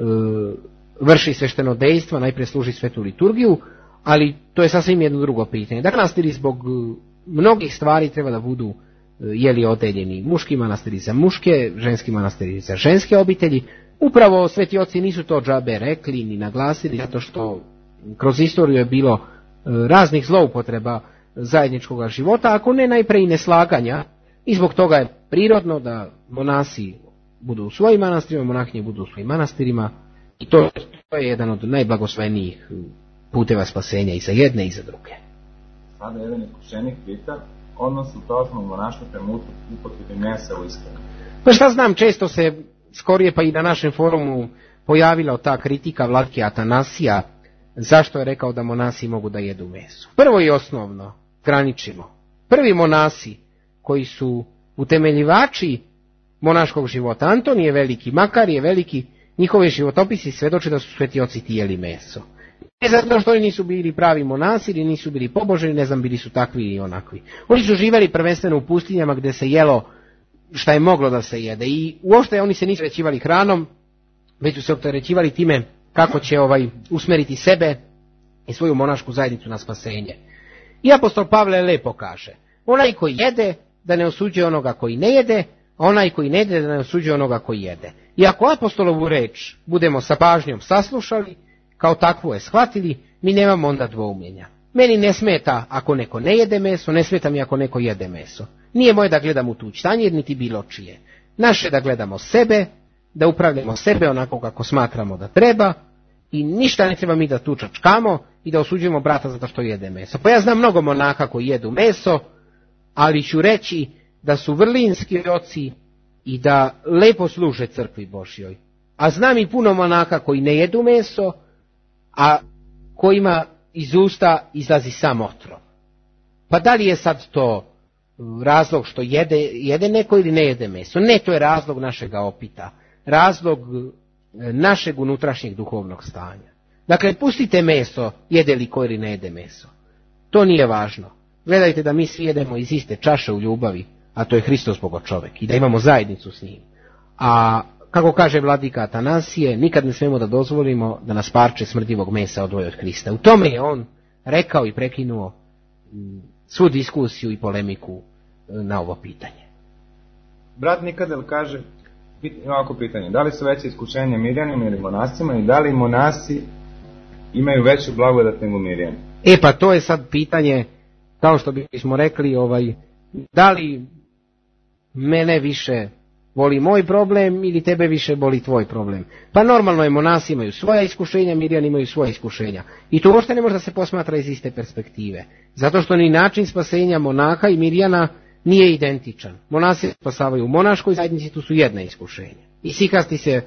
vrši sveštenodejstva, najprije služi svetu liturgiju, ali to je sasvim jedno drugo pitanje. Dakle, manastiri zbog mnogih stvari treba da budu jeli odeljeni. Muški manastiri za muške, ženski manastiri za ženske obitelji. Upravo sveti oci nisu to džabe rekli ni naglasili, zato što kroz istoriju je bilo raznih zloupotreba zajedničkog života, ako ne najpre i neslaganja, i zbog toga je prirodno da monasi budu u svojim manastirima, monahinje budu u svojim manastirima, i to, to je jedan od najblagoslovenijih puteva spasenja i za jedne i za druge. Sada jedan iskušenik pita odnos u pravoslavnom monaštvu prema upotrebi mesa u ishrani. Pa šta znam, često se skorije pa i na našem forumu pojavila ta kritika vladike Atanasija, zašto je rekao da monasi mogu da jedu meso. Prvo i osnovno, graničimo. Prvi monasi koji su utemeljivači monaškog života, Antonije Veliki, Makarije Veliki, njihove životopisi svedoče da su sveti oci jeli meso. Ne zato što oni nisu bili pravi monasi ili nisu bili pobožni, ne znam, bili su takvi i onakvi. Oni su živjeli prvenstveno u pustinjama gdje se jelo šta je moglo da se jede, i uopšte oni se nisu opterećivali hranom, već su se opterećivali time kako će ovaj usmeriti sebe i svoju monašku zajednicu na spasenje. I apostol Pavle lepo kaže, onaj koji jede da ne osuđuje onoga koji ne jede, a onaj koji ne jede da ne osuđuje onoga koji jede. I ako apostolovu reč budemo sa pažnjom saslušali, kao takvu je shvatili, mi nemamo onda dvoumljenja. Meni ne smeta ako neko ne jede meso, ne smeta mi ako neko jede meso. Nije moje da gledam u tuđ tanjir, niti bilo čije. Naše da gledamo sebe, da upravljamo sebe onako kako smatramo da treba, i ništa ne treba mi da tu čačkamo i da osuđujemo brata zato što jede meso. Pa ja znam mnogo monaha koji jedu meso, ali ću reći da su vrlinski oci i da lepo služe crkvi Božjoj. A znam i puno monaha koji ne jedu meso, a kojima iz usta izlazi sam otrov. Pa da li je sad to razlog što jede, jede neko ili ne jede meso? Ne, to je razlog našega opita. Razlog našeg unutrašnjeg duhovnog stanja. Dakle, pustite meso, jede li ko ili ne jede meso. To nije važno. Gledajte da mi svi jedemo iz iste čaše u ljubavi, a to je Hristos Bogo čovek, i da imamo zajednicu s njim. A kako kaže vladika Atanasije, nikad ne smemo da dozvolimo da nas parče smrdljivog mesa odvoje od Hrista. U tome je on rekao i prekinuo svu diskusiju i polemiku na ovo pitanje. Brat Nikadel kaže, ovako pitanje, da li su veće iskušenja Mirjanima ili monasima i da li monasi imaju veću blagodat nego Mirjani? E pa to je sad pitanje, kao što bismo rekli, ovaj, da li mene više boli moj problem ili tebe više boli tvoj problem. Pa normalno je, monasi imaju svoja iskušenja, Mirjani imaju svoja iskušenja. I to uopšte ne može da se posmatra iz iste perspektive. Zato što ni način spasenja monaha i Mirjana nije identičan. Monasi spasavaju u monaškoj zajednici, tu su jedna iskušenja. I sikasti se e,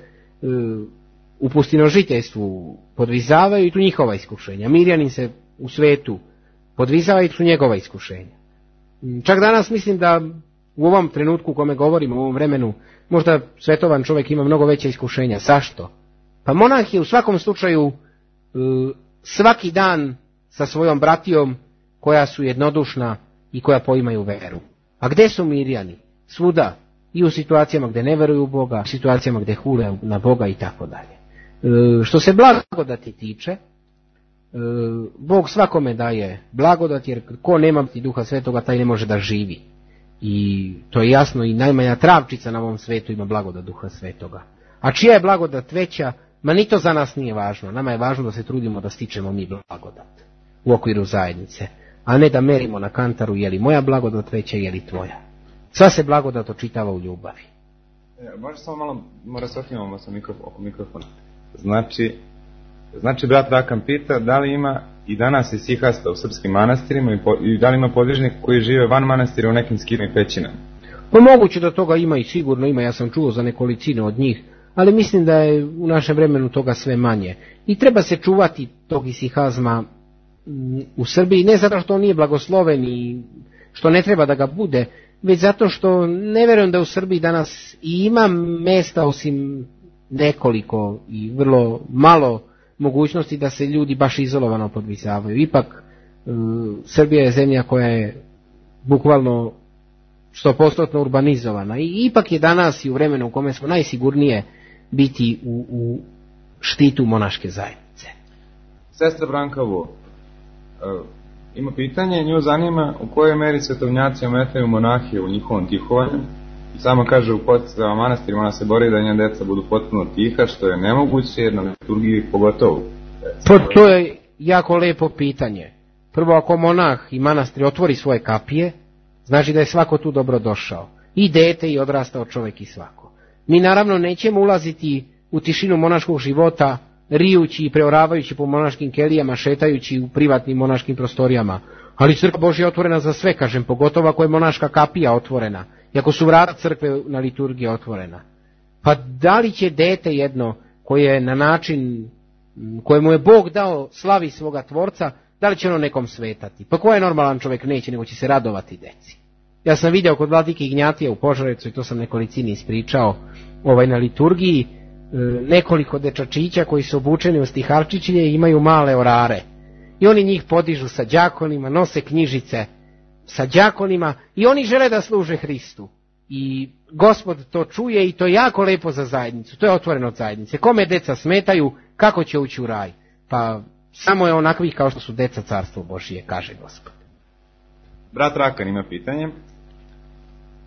u pustinožiteljstvu podvizavaju i tu njihova iskušenja. Mirjanin se u svetu podvizava i tu su njegova iskušenja. Čak danas mislim da u ovom trenutku u kome govorimo, u ovom vremenu, možda svetovan čovjek ima mnogo veće iskušenja. Zašto? Pa monah je u svakom slučaju e, svaki dan sa svojom bratijom koja su jednodušna i koja poimaju veru. A gde su Mirjani? Svuda. I u situacijama gde ne veruju u Boga, u situacijama gde hule na Boga i tako dalje. E, što se blagodati tiče, e, Bog svakome daje blagodat, jer ko nema Duha Svetoga, taj ne može da živi. I to je jasno, i najmanja travčica na ovom svetu ima blagodat Duha Svetoga. A čija je blagodat veća? Ma ni to za nas nije važno. Nama je važno da se trudimo da stičemo mi blagodat u okviru zajednice, a ne da merimo na kantaru je li moja blagodat veća, je li tvoja. Sva se blagodat očitava u ljubavi. E, možda samo malo, mora se otimamo sa mikrofon, oko mikrofona. Znači, znači brat Rakan pita da li ima i danas isihasta u srpskim manastirima i, po, i da li ima podvižnika koji žive van manastira u nekim skirnim pećinama? Pa moguće da toga ima i sigurno ima, ja sam čuo za nekolicinu od njih, ali mislim da je u našem vremenu toga sve manje. I treba se čuvati tog isihazma u Srbiji, ne zato što on nije blagosloven i što ne treba da ga bude, već zato što ne vjerujem da u Srbiji danas i ima mesta osim nekoliko i vrlo malo mogućnosti da se ljudi baš izolovano podvizavaju. Ipak Srbija je zemlja koja je bukvalno sto posto urbanizovana i ipak je danas i u vremenu u kome smo najsigurnije biti u, u štitu monaške zajednice. Sestra Branka Vo, Uh, ima pitanje, nju zanima u kojoj meri svetovnjaci ometaju monahije u njihovom tihovanju. I samo kaže, u poticama manastirima ona se bori da njena deca budu potpuno tiha, što je nemoguće, jer na liturgiji pogotovo. To, to je jako lepo pitanje. Prvo, ako monah i manastir otvori svoje kapije, znači da je svako tu dobro došao. I dete i odrastao čovjek i svako. Mi naravno nećemo ulaziti u tišinu monaškog života rijući i preoravajući po monaškim kelijama, šetajući u privatnim monaškim prostorijama. Ali crkva Božja je otvorena za sve, kažem, pogotovo ako je monaška kapija otvorena, i ako su vrata crkve na liturgiji otvorena. Pa da li će dete jedno koje je na način kojemu je Bog dao slavi svoga Tvorca, da li će ono nekom svetati? Pa ko je normalan čovjek neće, nego će se radovati deci. Ja sam vidio kod vladike Ignjatija u Požarecu, i to sam nekolicini ispričao ovaj, na liturgiji, nekoliko dečačića koji su obučeni u stiharčićilje i imaju male orare. I oni njih podižu sa đakonima, nose knjižice sa đakonima i oni žele da služe Hristu. I Gospod to čuje i to je jako lepo za zajednicu. To je otvoreno od zajednice. Kome deca smetaju, kako će ući u raj? Pa samo je onakvih kao što su deca Carstvo Božije, kaže Gospod. Brat Rakan ima pitanje.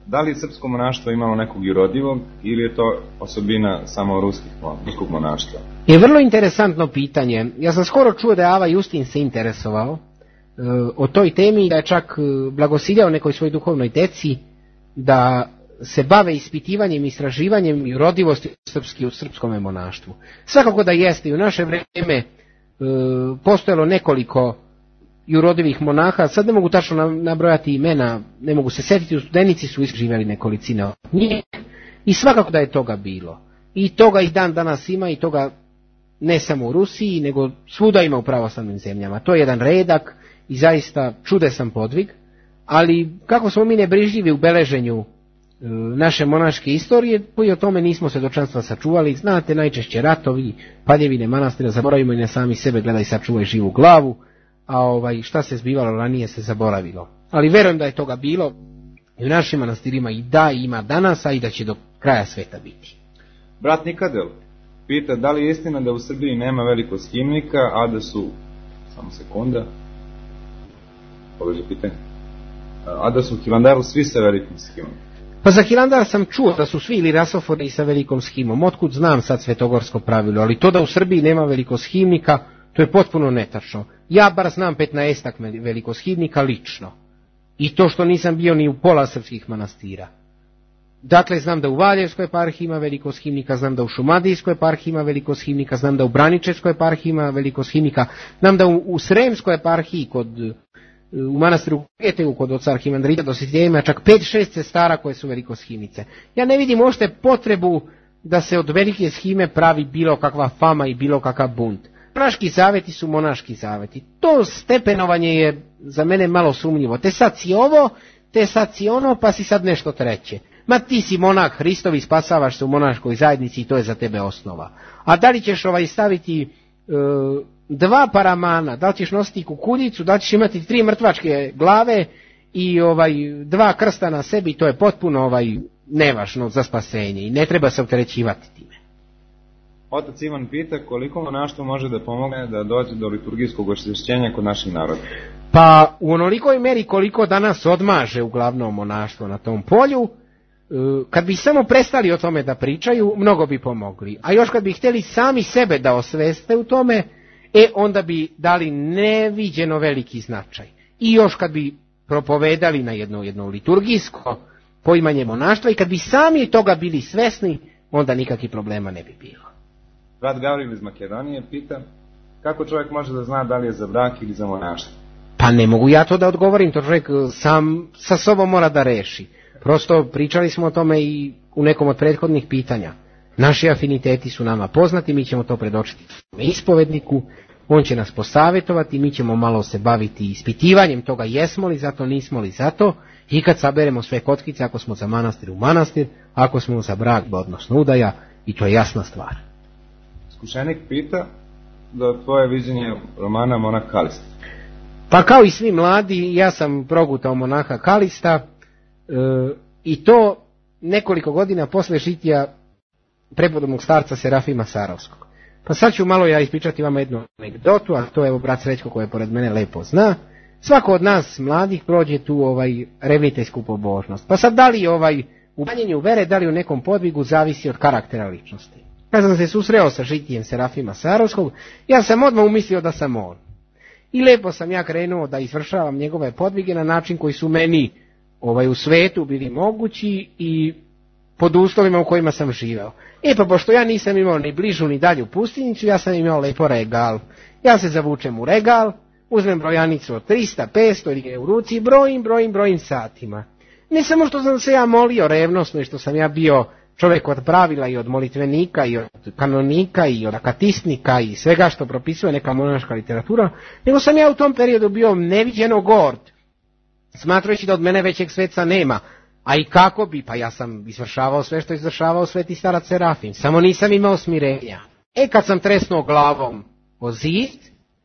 Da li je srpsko monaštvo imalo nekog jurodivog ili je to osobina samo ruskih, ruskog monaštva? Je vrlo interesantno pitanje. Ja sam skoro čuo da je Ava Justin se interesovao e, o toj temi, da je čak blagosiljao nekoj svojoj duhovnoj teci da se bave ispitivanjem, istraživanjem jurodivosti srpski u srpskom monaštvu. Svakako da jeste, i u naše vreme e, postojalo nekoliko jurodivih monaha, sad ne mogu tačno nabrojati imena, ne mogu se setiti, u Studenici su živjeli nekolicine od njih i svakako da je toga bilo. I toga i dan danas ima, i toga ne samo u Rusiji, nego svuda ima u pravoslavnim zemljama. To je jedan redak i zaista čudesan podvig, ali kako smo mi nebrižljivi u beleženju e, naše monaške istorije, koji o tome nismo svjedočanstva sačuvali. Znate, najčešće ratovi, paljevine manastira, zaboravimo i na sami sebe, gledaj, sačuvaj živu glavu, a ovaj, šta se zbivalo ranije se zaboravilo. Ali verujem da je toga bilo i u našim manastirima i da ima danas, a i da će do kraja sveta biti. Brat Nikadel pita da li je istina da u Srbiji nema velikoshimnika, a da su, samo sekunda, poveže pitanje, a da su u Hilandaru svi sa velikim shimom? Pa za Hilandar sam čuo da su svi ili rasofori sa velikom shimom. Otkud znam sad svetogorsko pravilo, ali to da u Srbiji nema velikoshimnika, to je potpuno netačno. Ja bar znam petnaestak velikoshimnika lično. I to što nisam bio ni u pola srpskih manastira. Dakle, znam da u Valjevskoj eparhiji ima velikoshimnika, znam da u Šumadijskoj eparhiji ima velikoshimnika, znam da u Braničevskoj eparhiji ima velikoshimnika, znam da u, u Sremskoj eparhiji, kod, u manastiru Geteu, kod oca arhimandrita Dositjeja ima čak pet šest sestara koje su velikoshimnice. Ja ne vidim uopšte potrebu da se od velike shime pravi bilo kakva fama i bilo kakav bunt. Monaški zaveti su monaški zaveti. To stepenovanje je za mene malo sumnjivo. Te sad si ovo, te sad si ono, pa si sad nešto treće. Ma ti si monah Hristovi, spasavaš se u monaškoj zajednici i to je za tebe osnova. A da li ćeš ovaj staviti e, dva paramana, da li ćeš nositi kukuljicu, da li ćeš imati tri mrtvačke glave i ovaj dva krsta na sebi, to je potpuno ovaj nevažno za spasenje i ne treba se opterećivati time. Otac Ivan pita koliko monaštvo može da pomogne da dođe do liturgijskog osvješćenja kod naših naroda? Pa u onolikoj meri koliko danas odmaže uglavnom monaštvo na tom polju, kad bi samo prestali o tome da pričaju, mnogo bi pomogli. A još kad bi htjeli sami sebe da osveste u tome, e onda bi dali neviđeno veliki značaj. I još kad bi propovedali na jedno, jedno liturgijsko poimanje monaštva i kad bi sami toga bili svesni, onda nikakvih problema ne bi bilo. Brat Gavril iz Makedonije pita kako čovjek može da zna da li je za brak ili za monaštvo? Pa ne mogu ja to da odgovorim, to čovjek sam sa sobom mora da reši. Prosto pričali smo o tome i u nekom od prethodnih pitanja. Naši afiniteti su nama poznati, mi ćemo to predočiti ispovedniku, on će nas posavjetovati, mi ćemo malo se baviti ispitivanjem toga jesmo li zato, nismo li zato, i kad saberemo sve kockice, ako smo za manastir u manastir, ako smo za brak, odnosno udaja, i to je jasna stvar. Iskušenik pita da tvoje viđenje romana Monah Kalista. Pa kao i svi mladi, ja sam progutao monaha Kalista, e, i to nekoliko godina posle žitija prepodobnog starca Serafima Sarovskog. Pa sad ću malo ja ispričati vam jednu anegdotu, a to je evo brat Srećko koji je pored mene lepo zna. Svako od nas mladih prođe tu ovaj revniteljsku pobožnost. Pa sad da li ovaj u banjenju vere, da li u nekom podvigu, zavisi od karaktera ličnosti. Kad sam se susreo sa žitijem Serafima Sarovskog, ja sam odmah umislio da sam on. I lepo sam ja krenuo da izvršavam njegove podvige na način koji su meni ovaj u svetu bili mogući i pod uslovima u kojima sam živeo. E pa pošto ja nisam imao ni bližu ni dalju pustinjicu, ja sam imao lepo regal. Ja se zavučem u regal, uzmem brojanicu od trista, petsto ili u ruci, brojim, brojim, brojim satima. Ne samo što sam se ja molio revnosno i što sam ja bio čovjek od pravila i od molitvenika i od kanonika i od akatistnika i svega što propisuje neka monaška literatura, nego sam ja u tom periodu bio neviđeno gord, smatrajući da od mene većeg sveca nema. A i kako bi, pa ja sam izvršavao sve što izvršavao sveti starac Serafim, samo nisam imao smirenja. E kad sam tresnuo glavom o zid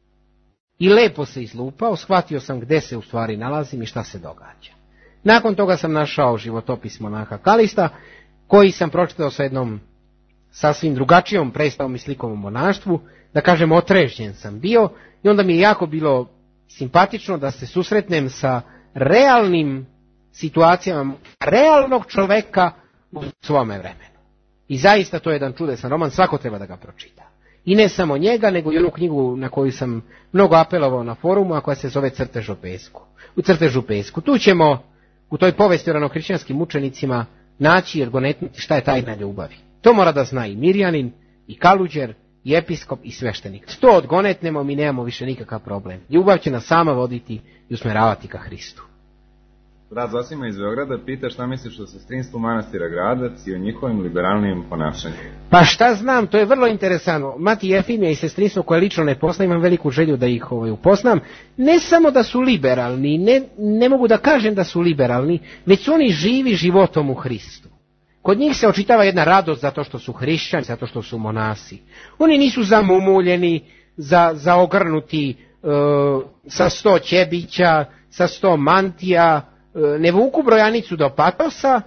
i lepo se izlupao, shvatio sam gde se u stvari nalazim i šta se događa. Nakon toga sam našao životopis monaha Kalista, koji sam pročitao sa jednom sasvim drugačijom predstavom i slikom u monaštvu, da kažem otrežnjen sam bio, i onda mi je jako bilo simpatično da se susretnem sa realnim situacijama realnog čoveka u svome vremenu. I zaista to je jedan čudesan roman, svako treba da ga pročita. I ne samo njega, nego i onu knjigu na koju sam mnogo apelovao na forumu, a koja se zove Crtež o pesku. U Crtežu pesku. Tu ćemo u toj povesti o ranohrišćanskim učenicima naći i odgonetnuti šta je tajna ljubavi. To mora da zna i Mirjanin, i Kaluđer, i episkop, i sveštenik. To odgonetnemo, mi nemamo više nikakav problem. Ljubav će nas sama voditi i usmeravati ka Hristu. Brat Zosima iz Beograda pita šta misliš o sestrinstvu manastira Gradac i o njihovim liberalnim ponašanjima. Pa šta znam, to je vrlo interesantno. Mati Jefimija i sestrinstvo koje lično ne poznam, imam veliku želju da ih ovaj, upoznam. Ne samo da su liberalni, ne, ne mogu da kažem da su liberalni, već su oni živi životom u Hristu. Kod njih se očitava jedna radost zato što su hrišćani, zato što su monasi. Oni nisu zamumuljeni, za, zaogrnuti e, sa sto ćebića, sa sto mantija, ne vuku brojanicu do patosa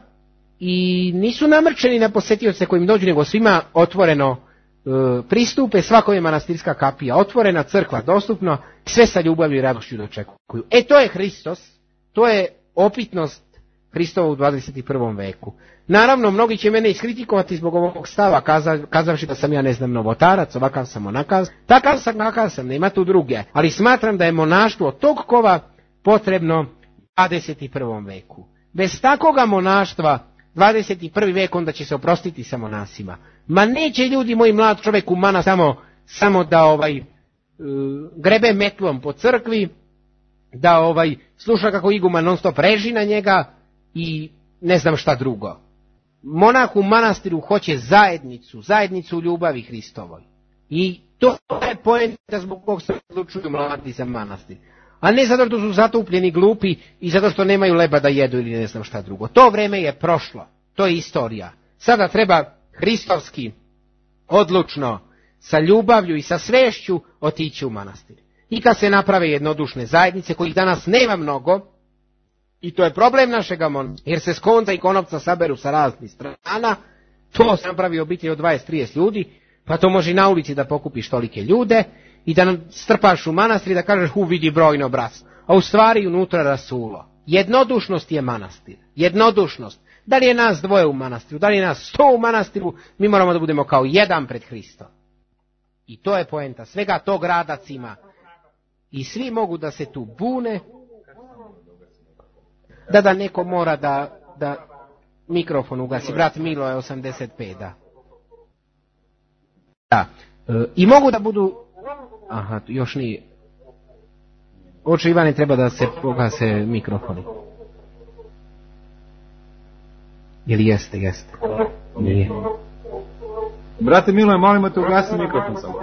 i nisu namrčeni na posetioce kojim dođu, nego svima otvoreno e, pristupe, svako je manastirska kapija otvorena, crkva dostupna, sve sa ljubavlju i radošću dočekuju. E to je Hristos, to je opitnost Hristova u dvadeset i prvom veku. Naravno, mnogi će mene iskritikovati zbog ovog stava, kaza, kazavši da sam ja ne znam novotarac, ovakav sam onakav, takav sam, takav sam, nema tu druge, ali smatram da je monaštvo od tog kova potrebno dvadeset i prvom veku. Bez takoga monaštva dvadeset i prvi vek onda će se oprostiti sa monasima. Ma neće ljudi, moji mlad čovjek u mana samo, samo da ovaj uh, grebe metlom po crkvi, da ovaj sluša kako iguman non stop reži na njega i ne znam šta drugo. Monah u manastiru hoće zajednicu, zajednicu u ljubavi Hristovoj. I to je poenta zbog kog se odlučuju mladi za manastir. A ne zato što su zatupljeni glupi i zato što nemaju leba da jedu ili ne znam šta drugo. To vreme je prošlo, to je istorija. Sada treba hristovski, odlučno, sa ljubavlju i sa svešću otići u manastir. I kad se naprave jednodušne zajednice, kojih danas nema mnogo, i to je problem našega monastira, jer se skonta i konopca saberu sa raznih strana, to se napravi obitelj od dvadeset do trideset ljudi, pa to može i na ulici da pokupiš tolike ljude, i da nam strpaš u manastir i da kažeš hu vidi brojno bratstvo. A u stvari unutra rasulo. Jednodušnost je manastir. Jednodušnost. Da li je nas dvoje u manastiru, da li je nas sto u manastiru, mi moramo da budemo kao jedan pred Hristom. I to je poenta. Svega to Gradac ima. I svi mogu da se tu bune. Da da neko mora da, da mikrofon ugasi. Brat Milo je osamdeset pet, da. Da. E, I mogu da budu... Aha, još nije. Oče Ivane, treba da se pogase mikrofoni. Ili jeste, jeste? Nije. Brate Milo, molimo te ugasi mikrofon samo.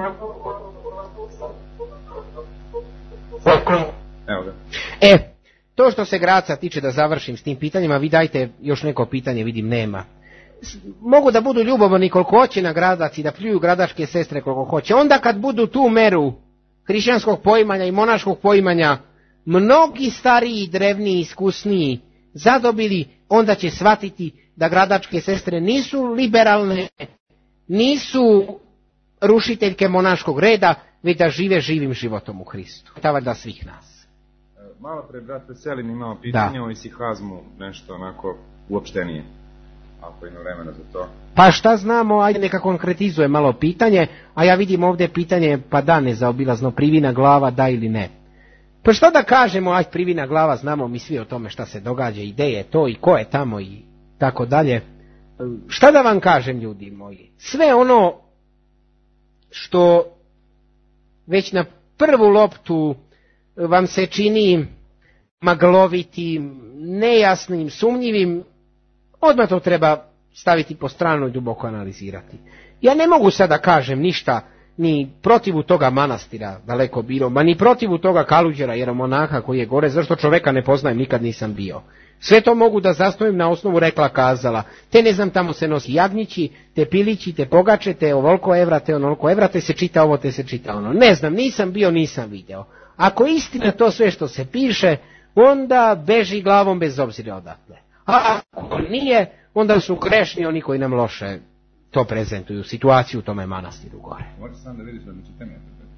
Evo ga. E, to što se Graca tiče, da završim s tim pitanjima, vi dajte još neko pitanje, vidim nema. Mogu da budu ljubomorni koliko hoće na Gradac i da pljuju gradačke sestre koliko hoće. Onda kad budu tu meru hrišćanskog poimanja i monaškog poimanja mnogi stariji, drevniji, iskusniji zadobili, onda će shvatiti da gradačke sestre nisu liberalne, nisu rušiteljke monaškog reda, već da žive živim životom u Hristu. To je valjda svih nas. Malo pre brat Veselin imao pitanje o isihazmu, nešto onako uopštenije. Ako ima vremena za to. Pa šta znamo, ajde neka konkretizuje malo pitanje, a ja vidim ovdje pitanje, pa da, nezaobilazno, privina glava, da ili ne. Pa šta da kažemo, aj privina glava, znamo mi svi o tome šta se događa, ideje to i ko je tamo i tako dalje. Šta da vam kažem, ljudi moji? Sve ono što već na prvu loptu vam se čini maglovitim, nejasnim, sumnjivim, odmah to treba staviti po stranu i duboko analizirati. Ja ne mogu sada kažem ništa ni protivu toga manastira, daleko bilo, ma ni protivu toga Kaluđera, jeromonaha koji je gore, zašto čoveka ne poznajem, nikad nisam bio. Sve to mogu da zasnovim na osnovu rekla kazala. Te ne znam, tamo se nosi jagnjići, te pilići, te pogače, te ovoliko evra, te onoliko evra, te se čita ovo, te se čita ono. Ne znam, nisam bio, nisam video. Ako istina to sve što se piše, onda beži glavom bez obzira odatle. A ako nije, onda su grešni oni koji nam loše to prezentuju, situaciju u tome manastiru gore. Možeš sam da vidiš da mi čitam ja.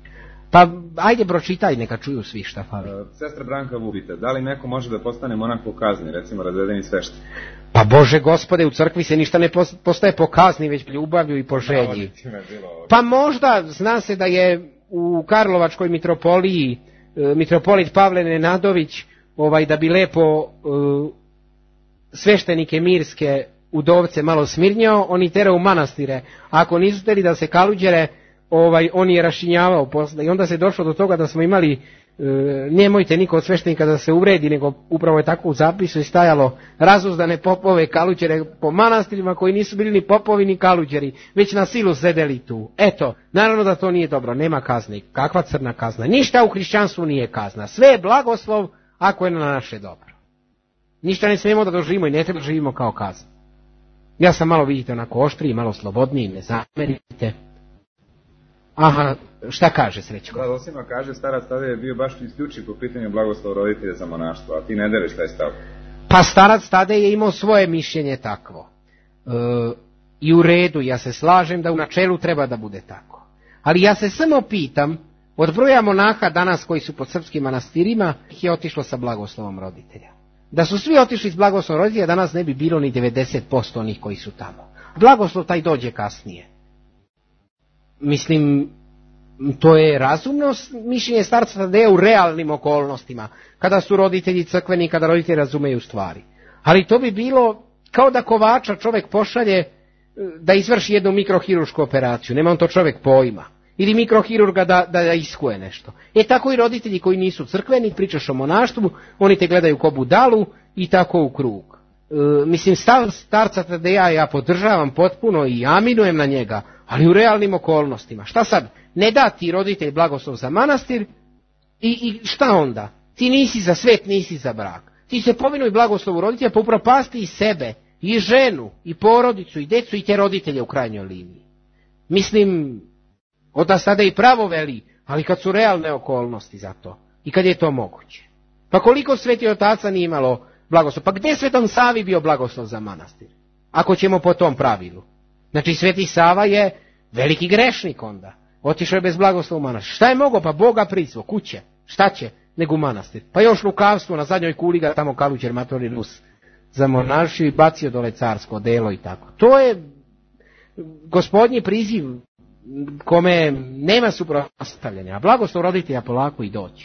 Pa ajde pročitaj, neka čuju svi šta fali. Uh, sestra Branka Vubita, da li neko može da postane monak po kazni, recimo razvedeni sveštenik? Pa Bože Gospode, u crkvi se ništa ne postaje po kazni, već po ljubavlju i po želji. Pa možda, zna se da je u Karlovačkoj mitropoliji e, mitropolit Pavle Nenadović, ovaj, da bi lepo e, sveštenike mirske udovce malo smirnjao, on ih terao u manastire. Ako nisu htjeli da se kaluđere, ovaj, on je rašinjavao posle. I onda se došlo do toga da smo imali, e, nemojte niko od sveštenika da se uvredi, nego upravo je tako u zapisu i stajalo razuzdane popove kaluđere po manastirima koji nisu bili ni popovi ni kaluđeri, već na silu sedeli tu. Eto, naravno da to nije dobro, nema kazne. Kakva crna kazna? Ništa u hrišćanstvu nije kazna. Sve je blagoslov ako je na naše dobro. Ništa ne smijemo da doživimo i ne treba da živimo kao kazna. Ja sam malo, vidite, onako oštriji, malo slobodniji, ne zamerite. Aha, šta kaže Srećko? Da, Osima kaže, starac tada je bio baš isključiv po pitanju blagoslova roditelja za monaštvo, a ti ne deliš taj stav. Pa starac tada je imao svoje mišljenje takvo. E, I u redu, ja se slažem da u načelu treba da bude tako. Ali ja se samo pitam, od broja monaha danas koji su pod srpskim manastirima, ih je otišlo sa blagoslovom roditelja. Da su svi otišli s blagoslovom roditelja, danas ne bi bilo ni devedeset posto onih koji su tamo. Blagoslov taj dođe kasnije. Mislim, to je razumno mišljenje starca Tadeja u realnim okolnostima, kada su roditelji crkveni, kada roditelji razumeju stvari. Ali to bi bilo kao da kovača čovjek pošalje da izvrši jednu mikrohirušku operaciju, nema on to čovjek pojma. Ili mikrohirurga da, da iskuje nešto. E tako i roditelji koji nisu crkveni, pričaš o monaštvu, oni te gledaju ko budalu i tako u krug. E, mislim, stav starca Tadeja ja podržavam potpuno i aminujem na njega, ali u realnim okolnostima. Šta sad? Ne da ti roditelj blagoslov za manastir i, i šta onda? Ti nisi za svet, nisi za brak. Ti se povinuj blagoslovu roditelja, pa upropasti i sebe, i ženu, i porodicu, i decu, i te roditelje u krajnjoj liniji. Mislim, otac sada i pravo veli, ali kad su realne okolnosti za to i kad je to moguće. Pa koliko sveti otaca nije imalo blagoslov? Pa gdje Svetom Savi bio blagoslov za manastir? Ako ćemo po tom pravilu. Znači Sveti Sava je veliki grešnik onda. Otišao je bez blagoslova u manastir. Šta je mogao? Pa Boga prizvo, kuće. Šta će? Nego u manastir. Pa još lukavstvo, na zadnjoj kuli ga tamo kaluđer matori Rus zamonašio i bacio dole carsko delo i tako. To je gospodnji priziv kome nema suprotstavljanja, a blagoslov roditelja polako i doće.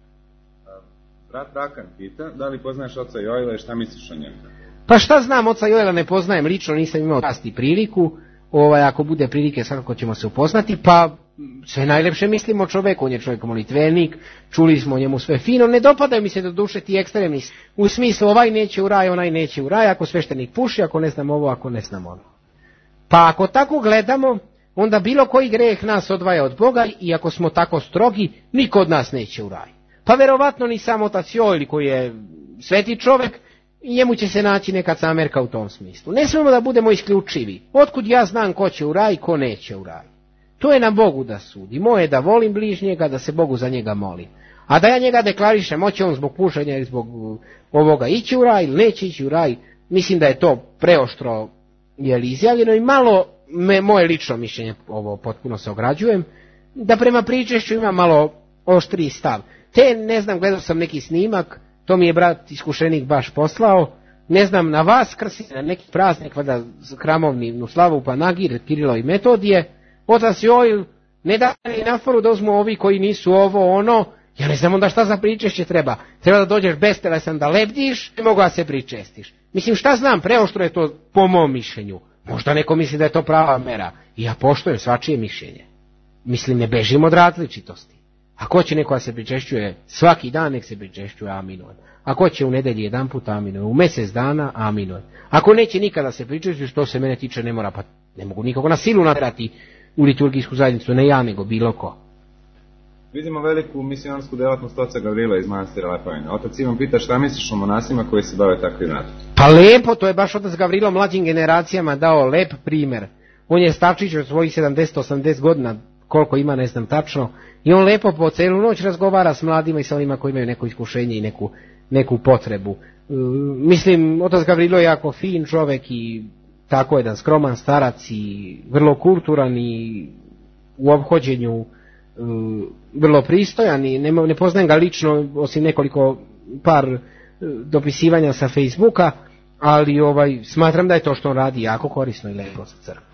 Brat Rakan pita, da li poznaješ oca Joela i šta misliš o njemu? Pa šta znam, oca Joela ne poznajem lično, nisam imao časti priliku, ovaj, ako bude prilike svakako ćemo se upoznati, pa sve najlepše mislimo o čoveku, on je čovjek molitvenik, čuli smo o njemu sve fino, ne dopadaju mi se do duše ti ekstremni, u smislu ovaj neće u raj, onaj neće u raj, ako sveštenik puši, ako ne znam ovo, ako ne znam ono. Pa ako tako gledamo, onda bilo koji greh nas odvaja od Boga i ako smo tako strogi, niko od nas neće u raj. Pa verovatno ni sam otac Joel koji je sveti čovjek, njemu će se naći neka camerka u tom smislu. Ne smemo da budemo isključivi. Otkud ja znam ko će u raj, ko neće u raj. To je na Bogu da sudi. Moje je da volim bližnjega, da se Bogu za njega molim. A da ja njega deklarišem, hoće on zbog pušenja ili zbog ovoga ići u raj ili neće ići u raj, mislim da je to preoštro je li izjavljeno i malo me, moje lično mišljenje, ovo potpuno se ograđujem, da prema pričešću ima malo oštriji stav. Te, ne znam, gledao sam neki snimak, to mi je brat iskušenik baš poslao, ne znam, na vas krsi, na neki praznik, vada hramovni, u slavu Panagir, Kirilo i Metodije, otac Joel, ne da li na foru da uzmu ovi koji nisu ovo, ono, ja ne znam onda šta za pričešće treba. Treba da dođeš bestelesan da lebdiš, ne mogu da se pričestiš. Mislim, šta znam, preoštro je to po mom mišljenju. Možda neko misli da je to prava mera. I ja poštujem svačije mišljenje. Mislim, ne bežim od različitosti. Ako će neko da se pričešćuje svaki dan, nek se pričešćuje, aminujem. Ako će u nedelji jedan put, aminujem. U mjesec dana, aminujem. Ako neće nikada se pričešćuje, što se mene tiče, ne mora, pa ne mogu nikoga na silu naterati u liturgijsku zajednicu, ne ja, nego bilo ko. Vidimo veliku misionsku delatnost oca Gavrila iz manastira Lepovine. Otac Ivan pita šta misliš o monasima koji se bave takvim radom? Pa lepo, to je baš otac Gavrilo mlađim generacijama dao lep primjer. On je starčić od svojih sedamdeset osamdeset godina, koliko ima ne znam tačno, i on lepo po celu noć razgovara s mladima i sa onima koji imaju neko iskušenje i neku, neku potrebu. E, mislim, otac Gavrilo je jako fin čovjek i tako jedan skroman starac i vrlo kulturan i u ophođenju vrlo pristojan i ne, ne poznajem ga lično osim nekoliko par dopisivanja sa Facebooka, ali ovaj smatram da je to što on radi jako korisno i lepo za crkvu.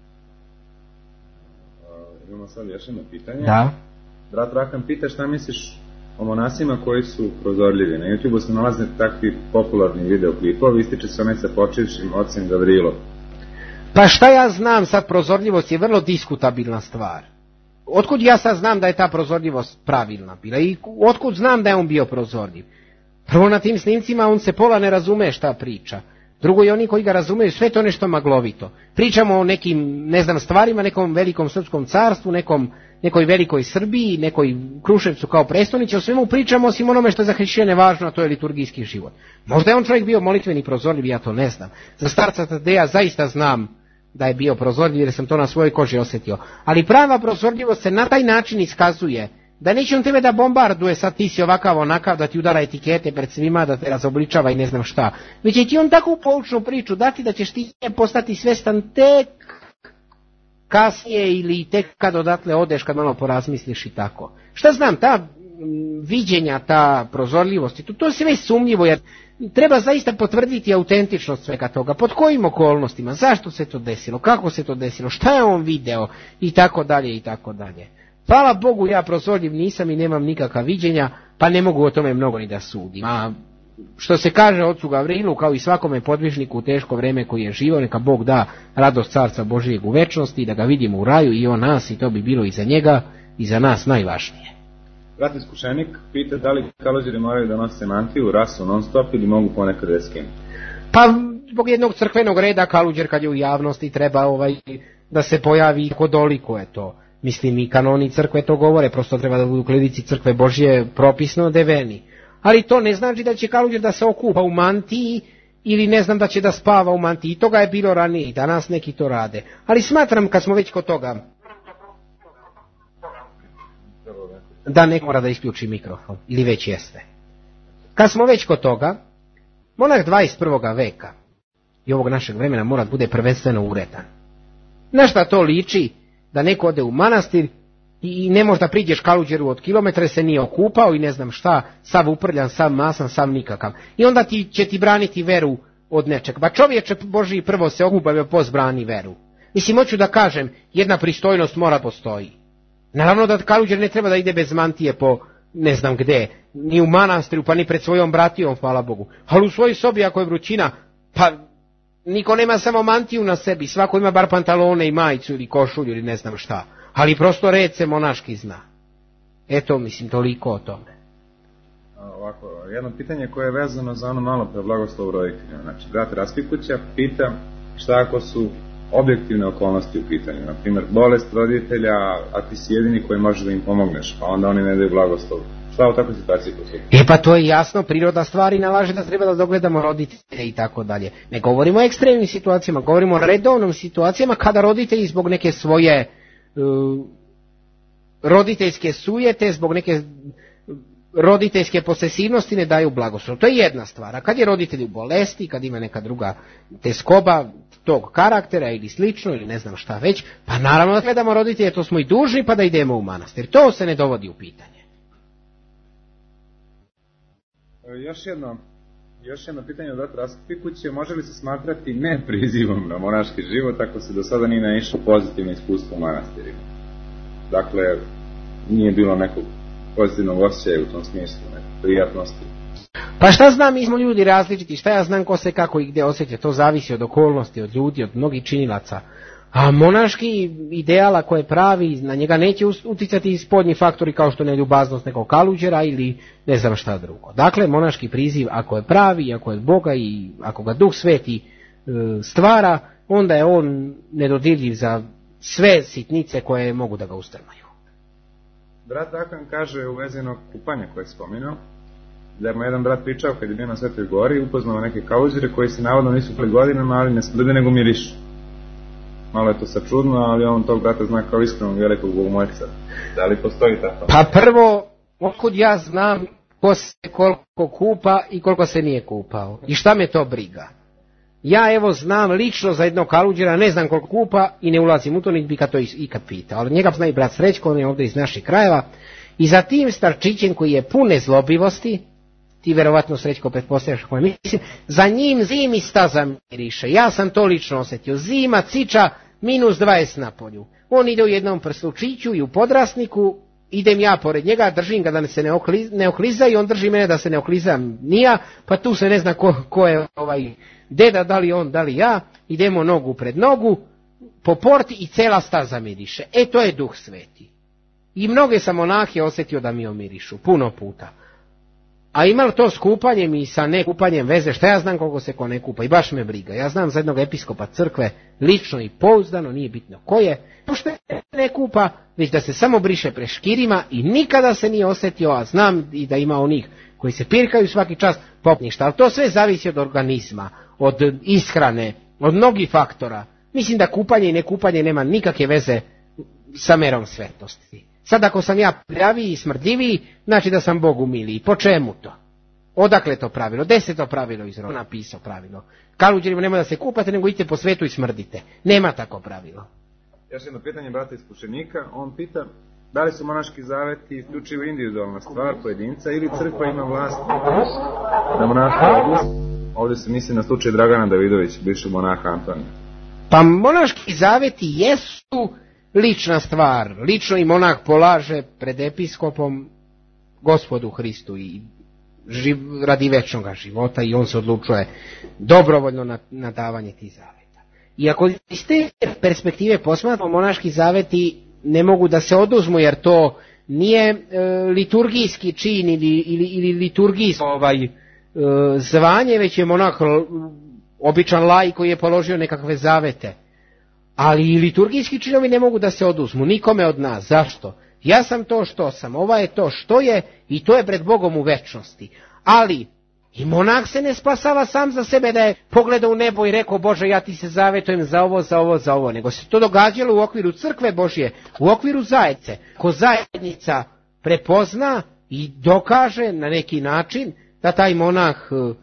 Imamo sad još jedno pitanje. Da. Brat Rakan pita šta misliš o monasima koji su prozorljivi. Na YouTube se nalaze takvi popularni videoklipovi, ističe se onaj sa počivšim ocem Gavrilom. Pa šta ja znam, sad prozorljivost je vrlo diskutabilna stvar. Otkud ja sad znam da je ta prozorljivost pravilna bila i otkud znam da je on bio prozorljiv? Prvo, na tim snimcima on se pola ne razume šta priča. Drugo, i oni koji ga razumeju, sve to nešto maglovito. Pričamo o nekim, ne znam, stvarima, nekom velikom srpskom carstvu, nekom, nekoj velikoj Srbiji, nekoj Kruševcu kao prestonici, o svemu pričamo osim onome što je za hrišćane važno, a to je liturgijski život. Možda je on čovjek bio molitveni prozorljiv, ja to ne znam. Za starca Tadeja zaista znam da je bio prozorljiv jer sam to na svojoj koži osjetio. Ali prava prozorljivost se na taj način iskazuje da neće on tebe da bombarduje, sad ti si ovakav onakav, da ti udara etikete pred svima, da te razobličava i ne znam šta. Već će ti on takvu poučnu priču dati da ćeš ti postati svestan tek kasnije ili tek kad odatle odeš, kad malo porazmisliš i tako. Šta znam, ta viđenja, ta prozorljivost, to, to je sve sumnjivo jer treba zaista potvrditi autentičnost svega toga. Pod kojim okolnostima, zašto se to desilo, kako se to desilo, šta je on video i tako dalje i tako dalje. Hvala Bogu, ja prozorljiv nisam i nemam nikakva viđenja, pa ne mogu o tome mnogo ni da sudim. A što se kaže ocu Gavrilu, kao i svakome podvižniku u teško vreme koji je živio, neka Bog da radost Carstva Božijeg u večnosti, da ga vidimo u raju i on nas, i to bi bilo i za njega i za nas najvažnije. Brat iskušenik pita da li kaluđeri moraju da nose mantiju, rasu non stop ili mogu ponekad da skinu. Pa zbog jednog crkvenog reda kaluđer kad je u javnosti treba ovaj da se pojavi ko doliko je to. Mislim i kanoni crkve to govore, prosto treba da budu klerici crkve Božje propisno odeveni. Ali to ne znači da će kaluđer da se okupa u mantiji ili ne znam da će da spava u mantiji. I toga je bilo ranije i danas neki to rade. Ali smatram kad smo već kod toga da neko mora da isključi mikrofon ili već jeste. Kad smo već kod toga, monah dvadeset prvog veka i ovog našeg vremena mora da bude prvenstveno uredan. Na šta to liči? Da neko ode u manastir i ne možda priđeš kaluđeru od kilometre, se nije okupao i ne znam šta, sav uprljan, sav masan, sav nikakav. I onda ti će ti braniti veru od nečeg. Ba čovječe Božiji prvo se okupa, post brani veru. Mislim, hoću da kažem, jedna pristojnost mora postoji. Naravno da kaluđer ne treba da ide bez mantije po ne znam gde, ni u manastiru, pa ni pred svojom bratijom, hvala Bogu. Ali u svojoj sobi ako je vrućina, pa niko nema samo mantiju na sebi, svako ima bar pantalone i majicu ili košulju ili ne znam šta. Ali prosto red se monaški zna. Eto, mislim, toliko o tome. A, ovako, jedno pitanje koje je vezano za ono malo pre blagoslovu roditelja. Znači, brat Raspikuća pita šta ako su objektivne okolnosti u pitanju. Naprimjer, bolest roditelja, a ti si jedini koji može da im pomogneš, pa onda oni ne daju blagoslov. Šta u takvoj situaciji postoji? E pa to je jasno, priroda stvari nalaže da treba da dogledamo roditelje i tako dalje. Ne govorimo o ekstremnim situacijama, govorimo o redovnim situacijama kada roditelji zbog neke svoje uh, roditeljske sujete, zbog neke roditeljske posesivnosti ne daju blagoslov. To je jedna stvar. A kad je roditelj u bolesti, kad ima neka druga teskoba tog karaktera ili slično ili ne znam šta već, pa naravno da gledamo roditelje, to smo i dužni pa da idemo u manastir. To se ne dovodi u pitanje. Još jedno, još jedno pitanje od brata Raspikuća, može li se smatrati ne prizivom na monaški život ako se do sada nije naišlo pozitivno iskustvo u manastirima? Dakle, nije bilo nekog pozitivnog osjećaja u tom smislu, nekog prijatnosti. Pa šta znam, mi smo ljudi različiti, šta ja znam ko se kako i gde osjeća, to zavisi od okolnosti, od ljudi, od mnogih činilaca. A monaški ideala koje pravi, na njega neće uticati spodnji faktori kao što ne ljubaznost nekog kaluđera ili ne znam šta drugo. Dakle, monaški priziv ako je pravi, ako je Boga i ako ga Duh Sveti e, stvara, onda je on nedodirljiv za sve sitnice koje mogu da ga ustrmaju. Brat Rakan kaže u vezi jednog kupanja koje je spomenuo, da je mu jedan brat pričao kad je bio na Svetoj Gori, upoznao neke kaluđere koji se navodno nisu pred godinama, ali ne smrde nego mirišu. Malo je to sačudno, ali on tog brata zna kao iskrenog velikog bogomolca. Da li postoji tako? Pa prvo, otkud ja znam ko se koliko kupa i koliko se nije kupao. I šta me to briga? Ja evo znam lično za jednog Kaluđera, ne znam koliko kupa i ne ulazim u to, niti bi kad to ikad pitao. Ali njega zna i brat Srećko, on je ovdje iz naših krajeva. I za tim starčićem koji je pune zlobivosti, ti verovatno Srećko pretpostavljaš koje mislim, za njim zimi staza miriše. Ja sam to lično osjetio. Zima ciča minus dvadeset na polju. On ide u jednom prslučiću i u podrasniku, idem ja pored njega, držim ga da se ne, okliz, ne okliza i on drži mene da se ne oklizam ni ja, pa tu se ne zna ko, ko je ovaj deda, da li on, da li ja, idemo nogu pred nogu, po porti i cela staza miriše. E, to je Duh Sveti. I mnoge sam monahe osjetio da mi omirišu, puno puta. A ima li to s kupanjem i sa nekupanjem veze, šta ja znam koliko se ko ne kupa i baš me briga. Ja znam za jednog episkopa crkve, lično i pouzdano, nije bitno ko je, što ne kupa, već da se samo briše preškirima i nikada se nije osjetio, a znam i da ima onih koji se pirkaju svaki čas, popništa. Ali to sve zavisi od organizma, od ishrane, od mnogih faktora. Mislim da kupanje i nekupanje nema nikakve veze sa merom svetosti. Sad ako sam ja pljaviji i smrdljiviji, znači da sam Bogu miliji. Po čemu to? Odakle to pravilo? Deseto pravilo iz Roma napisao pravilo. Kaluđerima nemoj da se kupate, nego idite po svetu i smrdite. Nema tako pravilo. Još jedno pitanje brata iz Pušenika. On pita da li su monaški zaveti isključivo individualna stvar pojedinca ili crkva ima vlast da monaška odluči. Ovdje se misli na slučaj Dragana Davidovića, bivšeg monaha Antonija. Pa monaški zaveti jesu lična stvar. Lično i monah polaže pred episkopom Gospodu Hristu i živ, radi večnog života i on se odlučuje dobrovoljno na, na davanje tih zaveta. I ako iz te perspektive posmatramo, monaški zaveti ne mogu da se oduzmu jer to nije e, liturgijski čin ili, ili, ili liturgijsko ovaj, e, zvanje, već je monah običan laj koji je položio nekakve zavete. Ali i liturgijski činovi ne mogu da se oduzmu, nikome od nas. Zašto? Ja sam to što sam, ova je to što je i to je pred Bogom u večnosti. Ali i monah se ne spasava sam za sebe da je pogledao u nebo i rekao Bože ja ti se zavetujem za ovo, za ovo, za ovo. Nego se to događalo u okviru crkve Božje, u okviru zajednice. Ko zajednica prepozna i dokaže na neki način da taj monah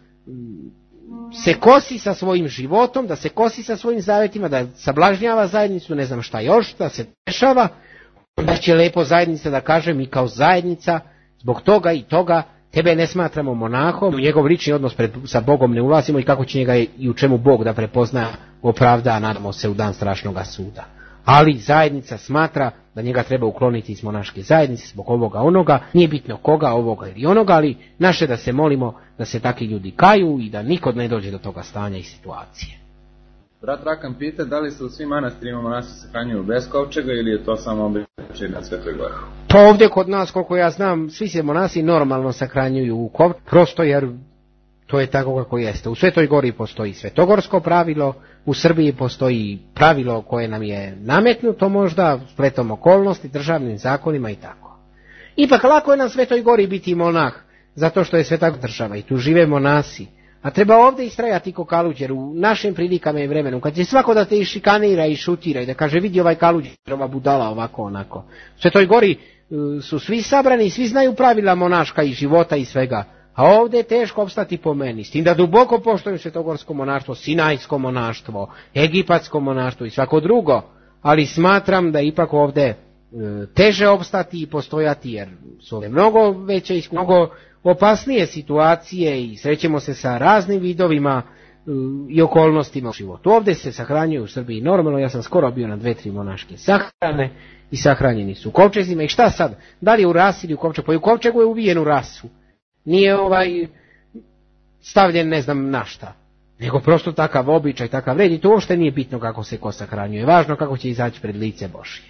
se kosi sa svojim životom, da se kosi sa svojim zavetima, da sablažnjava zajednicu, ne znam šta još, da se dešava, onda će lepo zajednica da kaže mi kao zajednica, zbog toga i toga, tebe ne smatramo monahom, u njegov lični odnos pred, sa Bogom ne ulazimo i kako će njega i u čemu Bog da prepozna, opravda, nadamo se u dan strašnoga suda. Ali zajednica smatra da njega treba ukloniti iz monaške zajednice zbog ovoga onoga, nije bitno koga, ovoga ili onoga, ali naše da se molimo da se takvi ljudi kaju i da nikod ne dođe do toga stanja i situacije. Brat Rakan pita da li se u svim manastirima monasi sahranjuju bez kovčega ili je to samo običaj na Svetoj Gori? Pa ovdje kod nas, koliko ja znam, svi se monasi normalno sahranjuju u kovčegu, prosto jer to je tako kako jeste. U Svetoj Gori postoji svetogorsko pravilo, u Srbiji postoji pravilo koje nam je nametnuto možda, spletom okolnosti, državnim zakonima i tako. Ipak lako je na Svetoj Gori biti monah, zato što je sveta država i tu žive monasi. A treba ovdje istrajati ko Kaluđer u našim prilikama i vremenu, kad će svako da te i šikanira i šutira i da kaže vidi ovaj Kaluđer, ova budala ovako onako. U Svetoj Gori uh, su svi sabrani, svi znaju pravila monaška i života i svega. A ovdje je teško opstati po meni, s tim da duboko poštujem svetogorsko monaštvo, sinajsko monaštvo, egipatsko monaštvo i svako drugo, ali smatram da ipak ovdje e, teže opstati i postojati, jer su ovdje mnogo veće i mnogo opasnije situacije i srećemo se sa raznim vidovima e, i okolnostima u životu. Ovdje se sahranjuju u Srbiji normalno, ja sam skoro bio na dve, tri monaške sahrane i sahranjeni su u kovčezima i šta sad, da li je u rasi ili u kovčegu, pa i u kovčegu je uvijen u rasu. Nije ovaj stavljen ne znam na šta, nego prosto takav običaj, takav red i to uopšte nije bitno kako se ko sahranjuje, važno kako će izaći pred lice Božje.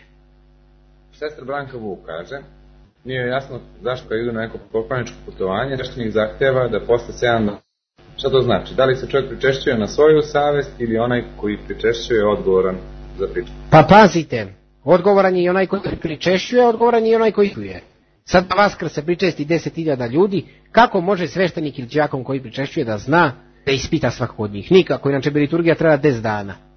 Sestra Branka Vuk kaže, nije jasno zašto kad idu na neko pokloničko putovanje, sveštenik zahteva da posle sedam dana. Šta to znači? Da li se čovjek pričešćuje na svoju savest ili onaj koji pričešćuje je odgovoran za priču? Pa pazite, odgovoran je i onaj koji pričešćuje, odgovoran je i onaj koji čuje. Sad na Vaskrs se pričesti deset hiljada ljudi, kako može sveštenik ili đakon koji pričešćuje da zna da ispita svakog od njih? Nikako, inače bi liturgija treba deset dana.